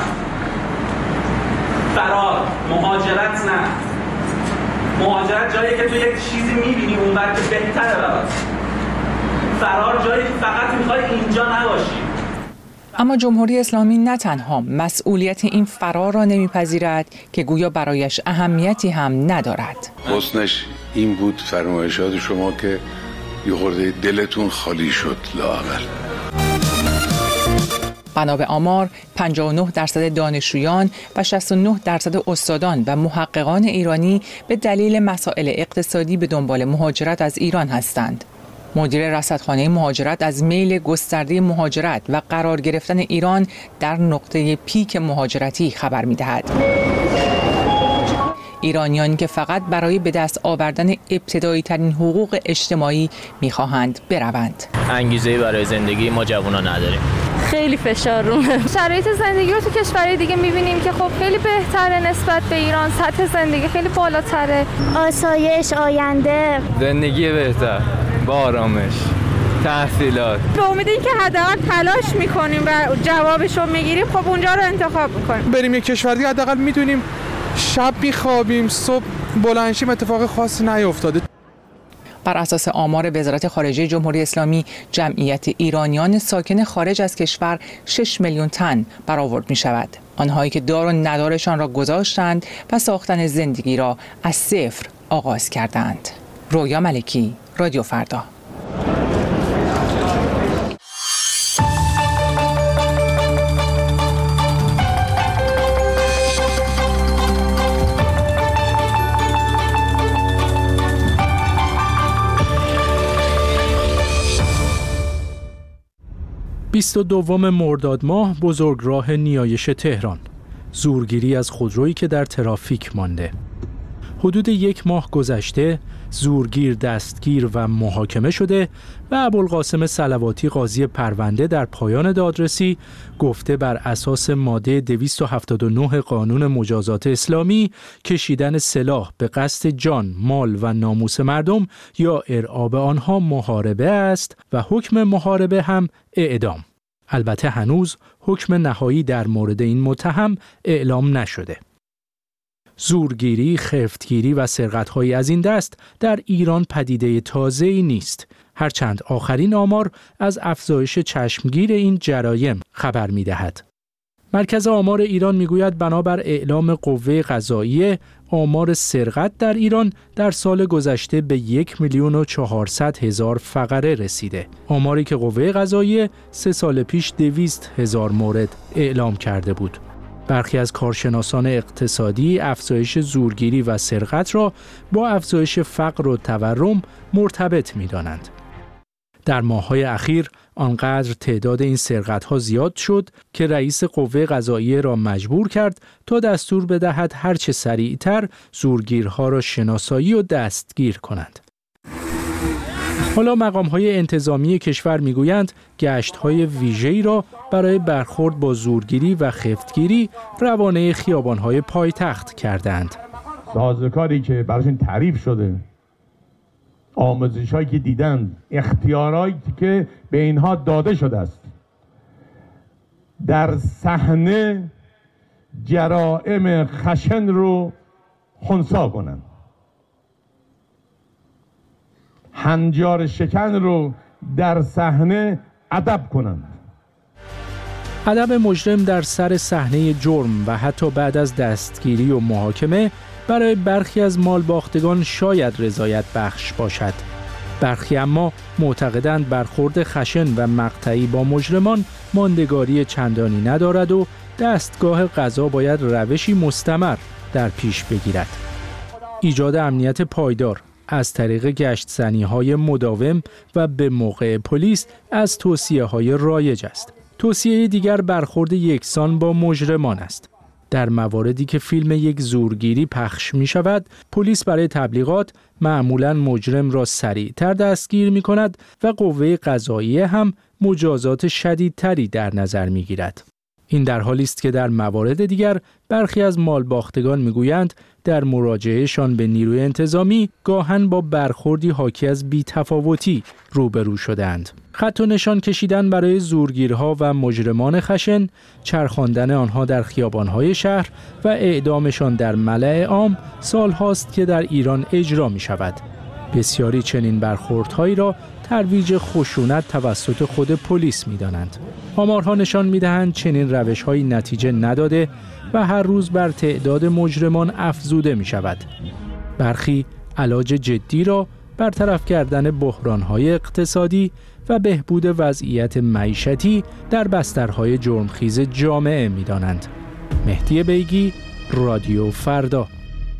فرار، مهاجرت نه. مهاجرت جایی که تو یک چیزی می‌بینی اونور که بهتره برات. فرار جایی که فقط می‌خوای اینجا نباشی. اما جمهوری اسلامی نه تنها مسئولیت این فرار را نمیپذیرد که گویا برایش اهمیتی هم ندارد. حسنش این بود فرمایشات شما که یه خورده دلتون خالی شد لااقل. بنا به آمار پنجاه و نه درصد دانشجویان و شصت و نه درصد استادان و محققان ایرانی به دلیل مسائل اقتصادی به دنبال مهاجرت از ایران هستند. مدیر رصدخانه مهاجرت از میل گسترده مهاجرت و قرار گرفتن ایران در نقطه پیک مهاجرتی خبر می‌دهد. ایرانیانی که فقط برای به دست آوردن ابتدایی ترین حقوق اجتماعی می‌خواهند بروند. انگیزه‌ای برای زندگی ما جوونا نداریم. خیلی فشار رومه. شرایط زندگی رو تو کشورهای دیگه می‌بینیم که خب خیلی بهتره نسبت به ایران، سطح زندگی خیلی بالاتره. آسایش، آینده، زندگی بهتر، با آرامش، تحصیلات. به امید اینکه حداقل تلاش می‌کنیم و جوابش رو می‌گیریم، خب اونجا رو انتخاب می‌کنیم. بریم یک کشور دیگه حداقل می‌دونیم شب می‌خوابیم، صبح بلند شیم، اتفاق خاصی نیفتاده. بر اساس آمار وزارت خارجه جمهوری اسلامی، جمعیت ایرانیان ساکن خارج از کشور شش میلیون تن برآورد می‌شود. آنهایی که دار و ندارشان را گذاشتند و ساختن زندگی را از صفر آغاز کردند. رویا ملکی، رادیو فردا. بیست و دوم مرداد ماه بزرگراه نیایش تهران. زورگیری از خودرویی که در ترافیک مانده. حدود یک ماه گذشته زورگیر دستگیر و محاکمه شده و ابوالقاسم صلواتی قاضی پرونده در پایان دادرسی گفته بر اساس ماده دویست و هفتاد و نه قانون مجازات اسلامی کشیدن سلاح به قصد جان، مال و ناموس مردم یا ارعاب آنها محاربه است و حکم محاربه هم اعدام. البته هنوز حکم نهایی در مورد این متهم اعلام نشده. زورگیری، خفتگیری و سرقت‌هایی از این دست در ایران پدیده تازه‌ای نیست، هرچند آخرین آمار از افزایش چشمگیر این جرایم خبر می‌دهد. مرکز آمار ایران می‌گوید بنابر اعلام قوه قضاییه آمار سرقت در ایران در سال گذشته به یک میلیون و چهارصد هزار فقره رسیده. آماری که قوه قضاییه سه سال پیش دویست هزار مورد اعلام کرده بود. برخی از کارشناسان اقتصادی افزایش زورگیری و سرقت را با افزایش فقر و تورم مرتبط می‌دانند. در ماه‌های اخیر آنقدر تعداد این سرقت‌ها زیاد شد که رئیس قوه قضاییه را مجبور کرد تا دستور بدهد هرچه سریعتر زورگیرها را شناسایی و دستگیر کنند. حالا مقام‌های انتظامی کشور می‌گویند گشت‌های ویژه‌ای را برای برخورد با زورگیری و خفتگیری روانه خیابان‌های پایتخت کردند. سازوکاری که براشون تعریف شده، آموزش‌هایی که دیدن، اختیارایی که به اینها داده شده است، در صحنه جرائم خشن رو خنثی کنند. هنجار شکن رو در صحنه ادب کنند. ادب مجرم در سر صحنه جرم و حتی بعد از دستگیری و محاکمه برای برخی از مالباختگان شاید رضایت بخش باشد. برخی اما معتقدند برخورد خشن و مقطعی با مجرمان ماندگاری چندانی ندارد و دستگاه قضا باید روشی مستمر در پیش بگیرد. ایجاد امنیت پایدار از طریق گشت‌زنی‌های مداوم و به موقع پلیس از توصیه‌های رایج است. توصیه دیگر برخورد یکسان با مجرمان است. در مواردی که فیلم یک زورگیری پخش می شود، پلیس برای تبلیغات معمولاً مجرم را سریعتر دستگیر می کند و قوه قضاییه هم مجازات شدیدتری در نظر می گیرد. این در حالی است که در موارد دیگر برخی از مالباختگان میگویند در مراجعهشان به نیروی انتظامی گاهن با برخوردی حاکی از بی‌تفاوتی روبرو شدند. خط و نشان کشیدن برای زورگیرها و مجرمان خشن، چرخاندن آنها در خیابان‌های شهر و اعدامشان در ملأ عام سال‌هاست که در ایران اجرا می‌شود. بسیاری چنین برخوردهایی را ترویج خشونت توسط خود پلیس می‌دانند. آمارها نشان می‌دهند چنین روش‌هایی نتیجه نداده و هر روز بر تعداد مجرمان افزوده می‌شود. برخی علاج جدی را برطرف کردن بحران‌های اقتصادی و بهبود وضعیت معیشتی در بسترهای جرمخیز جامعه می‌دانند. مهدی بیگی، رادیو فردا.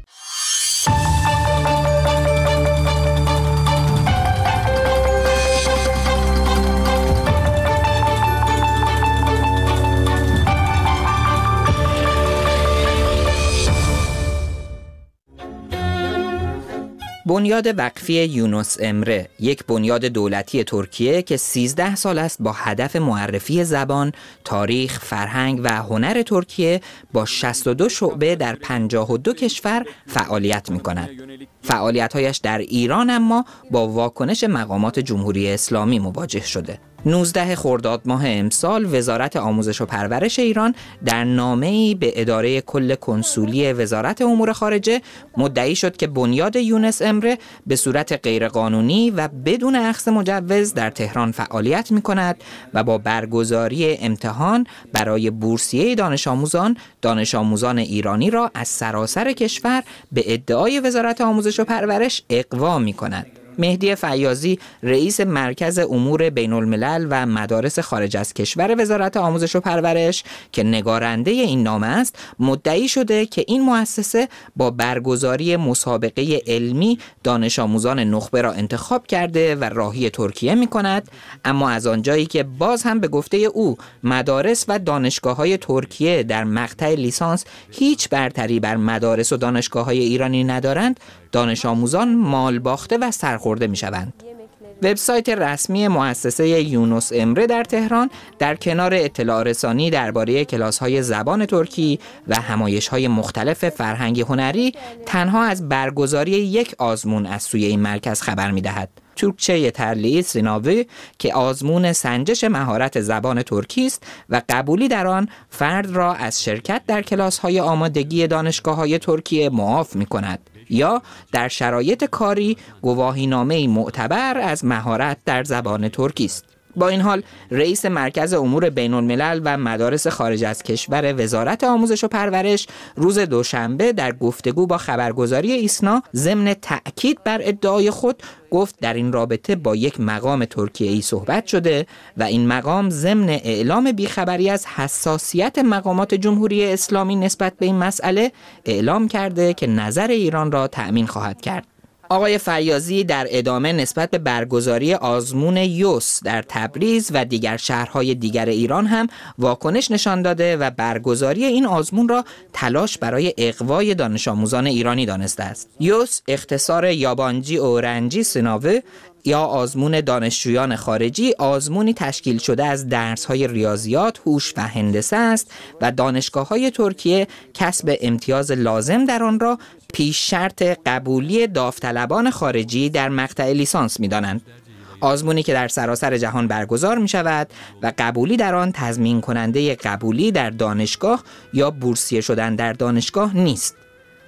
بنیاد وقفی یونس امره، یک بنیاد دولتی ترکیه که سیزده سال است با هدف معرفی زبان، تاریخ، فرهنگ و هنر ترکیه با شصت و دو شعبه در پنجاه و دو کشور فعالیت می کند. فعالیت‌هایش در ایران اما با واکنش مقامات جمهوری اسلامی مواجه شده. نوزده خرداد ماه امسال وزارت آموزش و پرورش ایران در نامه‌ای به اداره کل کنسولی وزارت امور خارجه مدعی شد که بنیاد یونس امره به صورت غیرقانونی و بدون اخذ مجوز در تهران فعالیت می‌کند و با برگزاری امتحان برای بورسیه دانش آموزان دانش آموزان ایرانی را از سراسر کشور به ادعای وزارت آموزش و پرورش اغوا می‌کند. مهدی فیاضی رئیس مرکز امور بین الملل و مدارس خارج از کشور وزارت آموزش و پرورش که نگارنده این نامه است مدعی شده که این مؤسسه با برگزاری مسابقه علمی دانش آموزان نخبه را انتخاب کرده و راهی ترکیه می کند، اما از آنجایی که باز هم به گفته او مدارس و دانشگاه‌های ترکیه در مقطع لیسانس هیچ برتری بر مدارس و دانشگاه‌های ایرانی ندارند، دانش آموزان مال باخته و سرخورده می شوند. وبسایت رسمی مؤسسه یونس امره در تهران در کنار اطلاع رسانی درباره کلاس‌های زبان ترکی و همایش‌های مختلف فرهنگی هنری تنها از برگزاری یک آزمون از سوی این مرکز خبر می‌دهد. ترکچه ترلی سیناوی که آزمون سنجش مهارت زبان ترکی است و قبولی در آن فرد را از شرکت در کلاس‌های آمادگی دانشگاه‌های ترکیه معاف می‌کند یا در شرایط کاری گواهینامه‌ای معتبر از مهارت در زبان ترکی است. با این حال رئیس مرکز امور بین الملل و مدارس خارج از کشور وزارت آموزش و پرورش روز دوشنبه در گفتگو با خبرگزاری ایسنا ضمن تأکید بر ادعای خود گفت در این رابطه با یک مقام ترکیه‌ای صحبت شده و این مقام ضمن اعلام بیخبری از حساسیت مقامات جمهوری اسلامی نسبت به این مسئله اعلام کرده که نظر ایران را تأمین خواهد کرد. آقای فیاضی در ادامه نسبت به برگزاری آزمون یوس در تبریز و دیگر شهرهای دیگر ایران هم واکنش نشان داده و برگزاری این آزمون را تلاش برای اغوای دانش آموزان ایرانی دانسته است. یوس اختصار یابانجی اورنجی سناوه یا آزمون دانشجویان خارجی آزمونی تشکیل شده از درس‌های ریاضیات، هوش و هندسه است و دانشگاه‌های ترکیه کسب امتیاز لازم در آن را پیش شرط قبولی داوطلبان خارجی در مقطع لیسانس می‌دانند. آزمونی که در سراسر جهان برگزار می شود و قبولی در آن تضمین کننده قبولی در دانشگاه یا بورسیه شدن در دانشگاه نیست.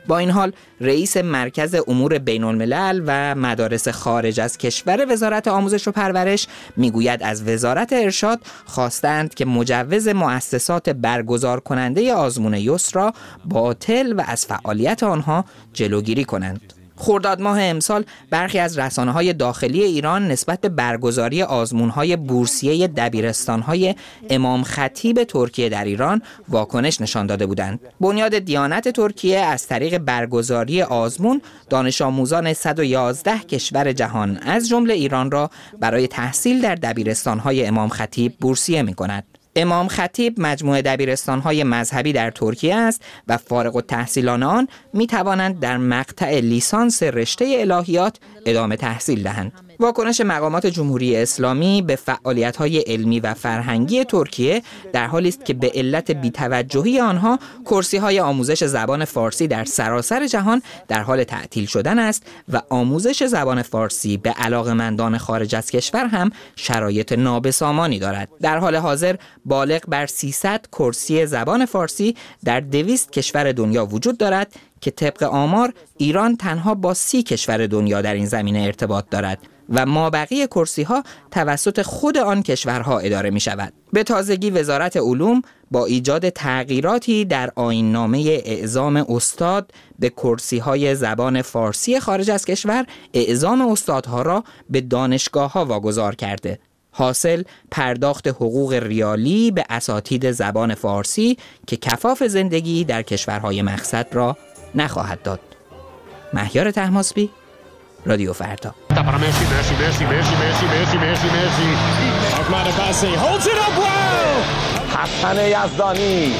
با این حال رئیس مرکز امور بین الملل و مدارس خارج از کشور وزارت آموزش و پرورش میگوید از وزارت ارشاد خواستند که مجوز مؤسسات برگزار کننده آزمون یسر را باطل و از فعالیت آنها جلوگیری کنند. خرداد ماه امسال برخی از رسانه‌های داخلی ایران نسبت به برگزاری آزمون‌های بورسیه دبیرستان‌های امام خطیب ترکیه در ایران واکنش نشان داده بودند. بنیاد دیانت ترکیه از طریق برگزاری آزمون دانش آموزان صد و یازده کشور جهان از جمله ایران را برای تحصیل در دبیرستان‌های امام خطیب بورسیه می‌کند. امام خطیب مجموعه دبیرستان‌های مذهبی در ترکیه است و فارغ التحصیلان آن می‌توانند در مقطع لیسانس رشته الهیات ادامه تحصیل دهند. واکنش مقامات جمهوری اسلامی به فعالیت‌های علمی و فرهنگی ترکیه در حالی است که به علت بی‌توجهی آنها کرسی‌های آموزش زبان فارسی در سراسر جهان در حال تعطیل شدن است و آموزش زبان فارسی به علاقه‌مندان خارج از کشور هم شرایط نابسامانی دارد. در حال حاضر بالغ بر سیصد کرسی زبان فارسی در دویست کشور دنیا وجود دارد که طبق آمار ایران تنها با سی کشور دنیا در این زمینه ارتباط دارد و مابقی کرسی ها توسط خود آن کشورها اداره می شود. به تازگی وزارت علوم با ایجاد تغییراتی در آیین‌نامه اعزام استاد به کرسی های زبان فارسی خارج از کشور اعزام استادها را به دانشگاه ها واگذار کرده. حاصل پرداخت حقوق ریالی به اساتید زبان فارسی که کفاف زندگی در کشورهای مقصد را نخواهد داد. مهیار طهماسبی، رادیو فردا. حسن یزدانی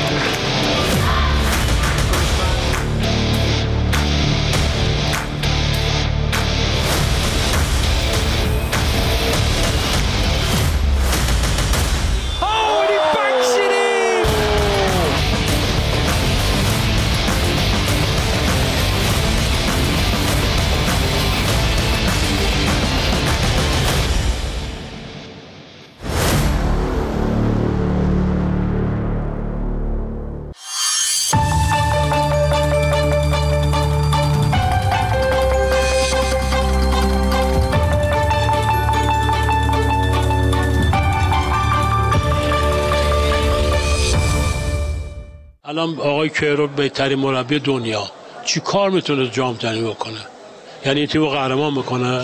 الان آقای کیروش بهترین مربی دنیا چی کار میتونه جام جهانی بکنه؟ یعنی این تیمو قهرمان بکنه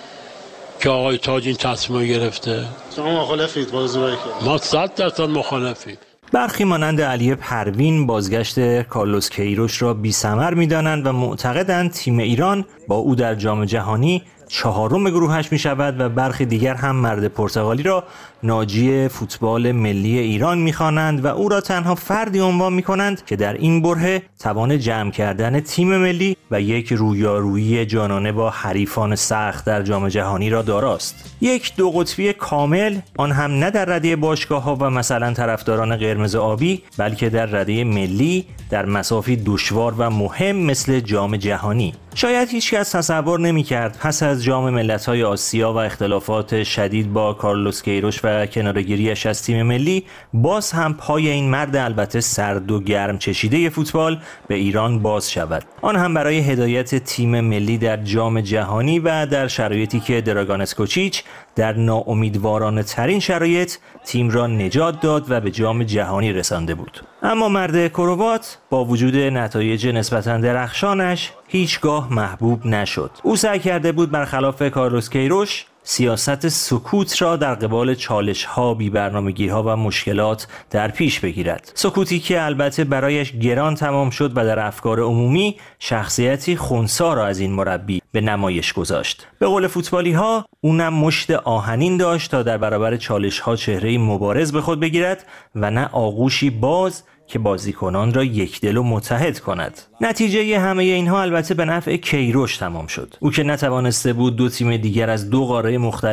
که آقای تاج این تصمیم گرفته؟ شما مخالفید بازی که ما صد درصد مخالفیم. برخی مانند علی پروین بازگشت کارلوس کیروش را بی‌ثمر می‌دانند و معتقدند تیم ایران با او در جام جهانی چهارم گروهش می شود و برخی دیگر هم مرد پرتغالی را ناجی فوتبال ملی ایران می خوانند و او را تنها فردی عنوان می کنند که در این برهه توان جمع کردن تیم ملی و یک رویارویی جانانه با حریفان سخت در جام جهانی را داراست. یک دو قطبی کامل، آن هم نه در رده باشگاه‌ها و مثلا طرفداران قرمز آبی، بلکه در رده ملی در مسافی دشوار و مهم مثل جام جهانی. شاید هیچ کس تصور نمی‌کرد پس از جام ملت‌های آسیا و اختلافات شدید با کارلوس کیروش و کناره‌گیری‌اش از تیم ملی باز هم پای این مرد البته سرد و گرم چشیده فوتبال به ایران باز شود. آن هم برای هدایت تیم ملی در جام جهانی و در شرایطی که دراگان اسکوچیچ در ناامیدوارانه ترین شرایط تیم را نجات داد و به جام جهانی رسانده بود. اما مرد کروات با وجود نتایج نسبتاً درخشانش هیچگاه محبوب نشد. او سعی کرده بود برخلاف کارلوس کیروش سیاست سکوت را در قبال چالش‌ها، بی‌برنامگی‌ها و مشکلات در پیش بگیرد. سکوتی که البته برایش گران تمام شد و در افکار عمومی شخصیتی خنثی را از این مربی به نمایش گذاشت. به قول فوتبالی‌ها او نه مشت آهنین داشت تا در برابر چالش‌ها چهره‌ای مبارز به خود بگیرد و نه آغوشی باز که بازیکنان را یکدل و متحد کند. نتیجه همه اینها البته به نفع کیروش تمام شد. او که نتوانسته بود دو تیم دیگر از دو قاره مختلف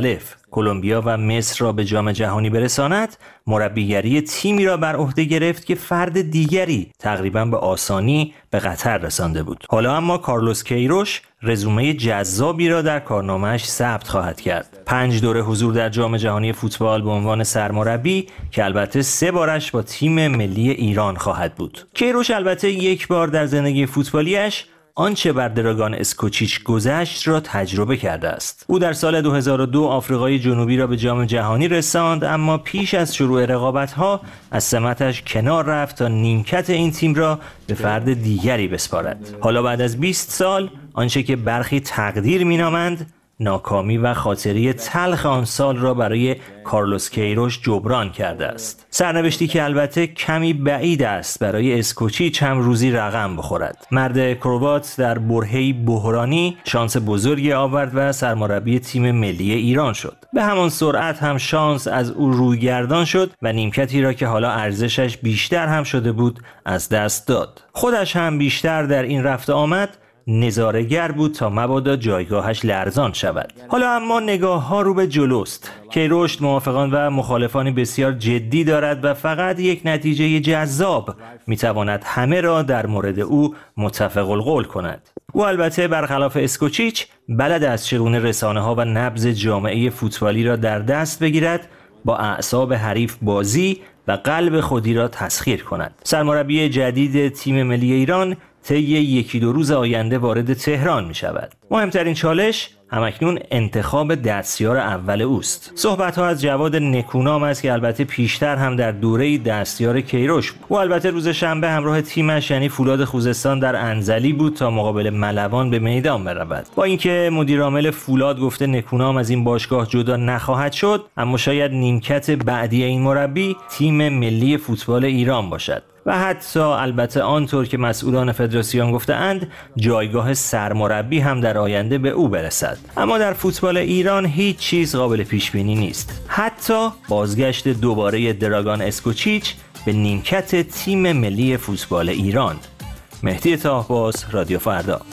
کلمبیا و مصر را به جام جهانی برساند، مربیگری تیمی را بر عهده گرفت که فرد دیگری تقریباً به آسانی به قطر رسانده بود. حالا اما کارلوس کیروش رزومه جذابی را در کارنامه‌اش ثبت خواهد کرد. پنج دوره حضور در جام جهانی فوتبال به عنوان سرمربی که البته سه بارش با تیم ملی ایران خواهد بود. کیروش البته یک بار در زندگی فوتبالیش آنچه بر دراگان اسکوچیچ گذشت را تجربه کرده است. او در سال دو هزار و دو آفریقای جنوبی را به جام جهانی رساند، اما پیش از شروع رقابت‌ها از سمتش کنار رفت تا نیمکت این تیم را به فرد دیگری بسپارد. حالا بعد از بیست سال آنچه که برخی تقدیر می‌نامند، ناکامی و خاطره تلخ آن سال را برای کارلوس کیروش جبران کرده است. سرنوشتی که البته کمی بعید است برای اسکوچیچ هم روزی رقم بخورد. مرد کروات در برهه‌ای بحرانی شانس بزرگی آورد و سرمربی تیم ملی ایران شد. به همان سرعت هم شانس از او رویگردان شد و نیمکتی را که حالا ارزشش بیشتر هم شده بود از دست داد. خودش هم بیشتر در این رفت آمد نظاره‌گر بود تا مبادا جایگاهش لرزان شود. حالا اما نگاه ها رو به جلوست. کیروش موافقان و مخالفانی بسیار جدی دارد و فقط یک نتیجه جذاب میتواند همه را در مورد او متفق القول کند. او البته برخلاف اسکوچیچ بلد است چگونه رسانه ها و نبض جامعه فوتبالی را در دست بگیرد، با اعصاب حریف بازی و قلب خودی را تسخیر کند. سرمربی جدید تیم ملی ایران طی یکی دو روز آینده وارد تهران می شود. مهمترین چالش همکنون انتخاب دستیار اول اوست. صحبت ها از جواد نکونام است که البته پیشتر هم در دوره دستیار کیروش بود. او البته روز شنبه همراه تیمش یعنی فولاد خوزستان در انزلی بود تا مقابل ملوان به میدان برود. با اینکه مدیر عامل فولاد گفته نکونام از این باشگاه جدا نخواهد شد، اما شاید نیمکت بعدی این مربی تیم ملی فوتبال ایران باشد. و حتی البته آنطور که مسئولان فدراسیون گفته‌اند جایگاه سرمربی هم در آینده به او برسد. اما در فوتبال ایران هیچ چیز قابل پیش بینی نیست، حتی بازگشت دوباره دراگان اسکوچیچ به نیمکت تیم ملی فوتبال ایران. مهدی طاهباز، رادیو فردا.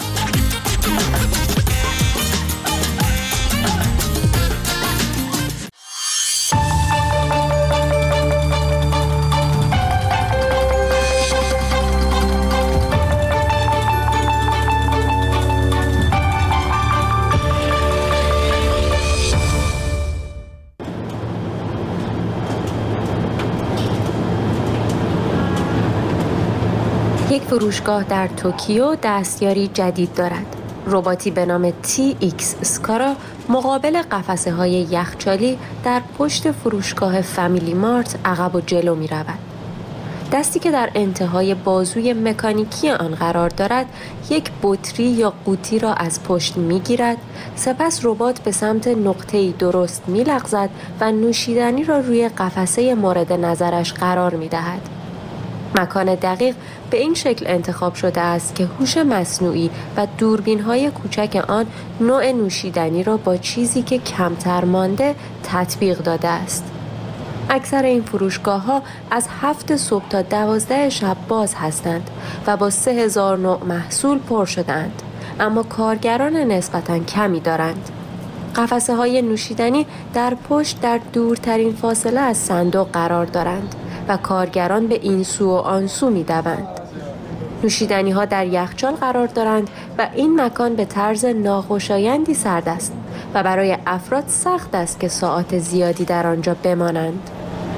یک فروشگاه در توکیو دستیاری جدید دارد. رباتی به نام تی ایکس اسکارا مقابل قفسه های یخچالی در پشت فروشگاه فامیلی مارت عقب و جلو می رود. دستی که در انتهای بازوی مکانیکی آن قرار دارد یک بطری یا قوطی را از پشت می گیرد، سپس ربات به سمت نقطه‌ای درست می لغزد و نوشیدنی را روی قفسه مورد نظرش قرار می دهد. مکان دقیق به این شکل انتخاب شده است که هوش مصنوعی و دوربین‌های کوچک آن نوع نوشیدنی را با چیزی که کمتر مانده تطبیق داده است. اکثر این فروشگاه‌ها از هفت صبح تا دوازده شب باز هستند و با سه هزار نوع محصول پر شده‌اند، اما کارگران نسبتاً کمی دارند. قفسه‌های نوشیدنی در پشت در دورترین فاصله از صندوق قرار دارند و کارگران به این سو و آن سو می دوند. نوشیدنی ها در یخچال قرار دارند و این مکان به طرز ناخوشایندی سرد است و برای افراد سخت است که ساعات زیادی در آنجا بمانند.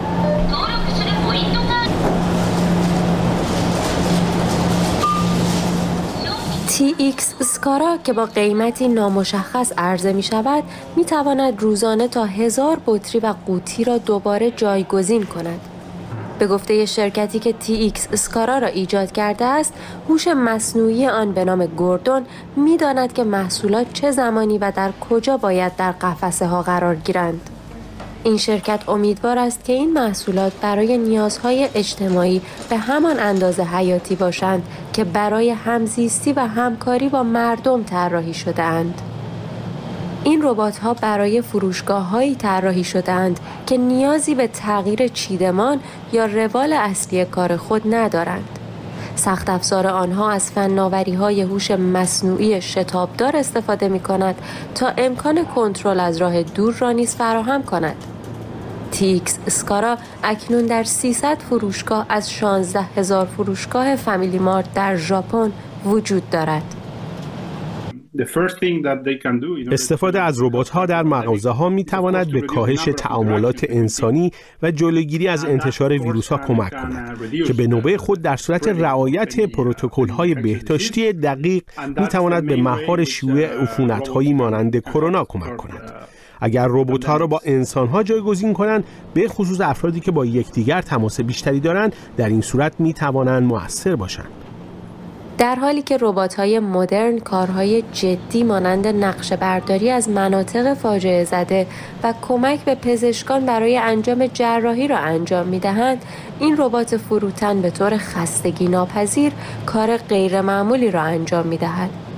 تی ایکس اسکارا که با قیمتی نامشخص عرضه می شود می تواند روزانه تا هزار بطری و قوطی را دوباره جایگزین کند. به گفته شرکتی که تی ایکس اسکارا را ایجاد کرده است، هوش مصنوعی آن به نام گوردون می‌داند که محصولات چه زمانی و در کجا باید در قفسه ها قرار گیرند. این شرکت امیدوار است که این محصولات برای نیازهای اجتماعی به همان اندازه حیاتی باشند که برای همزیستی و همکاری با مردم طراحی شده‌اند. این ربات‌ها برای فروشگاه‌هایی طراحی شده‌اند که نیازی به تغییر چیدمان یا روال اصلی کار خود ندارند. سخت افزار آنها از فناوری‌های هوش مصنوعی شتابدار استفاده می‌کند تا امکان کنترل از راه دور را نیز فراهم کند. تی ایکس اسکارا اکنون در سیصد فروشگاه از شانزده هزار فروشگاه فامیلی مارت در ژاپن وجود دارد. استفاده از ربات‌ها در مغازه‌ها می‌تواند به کاهش تعاملات انسانی و جلوگیری از انتشار ویروس‌ها کمک کند که به نوبه خود در صورت رعایت پروتکل‌های بهداشتی دقیق می‌تواند به مهار شیوع عفونت‌هایی مانند کرونا کمک کند. اگر ربات‌ها را با انسان‌ها جایگزین کنند، به خصوص افرادی که با یکدیگر تماس بیشتری دارند، در این صورت می‌توانند مؤثر باشند. در حالی که ربات‌های مدرن کارهای جدی مانند نقشه برداری از مناطق فاجعه زده و کمک به پزشکان برای انجام جراحی را انجام می‌دهند، این ربات فروتن به طور خستگی ناپذیر کار غیرمعمولی را انجام می‌دهد.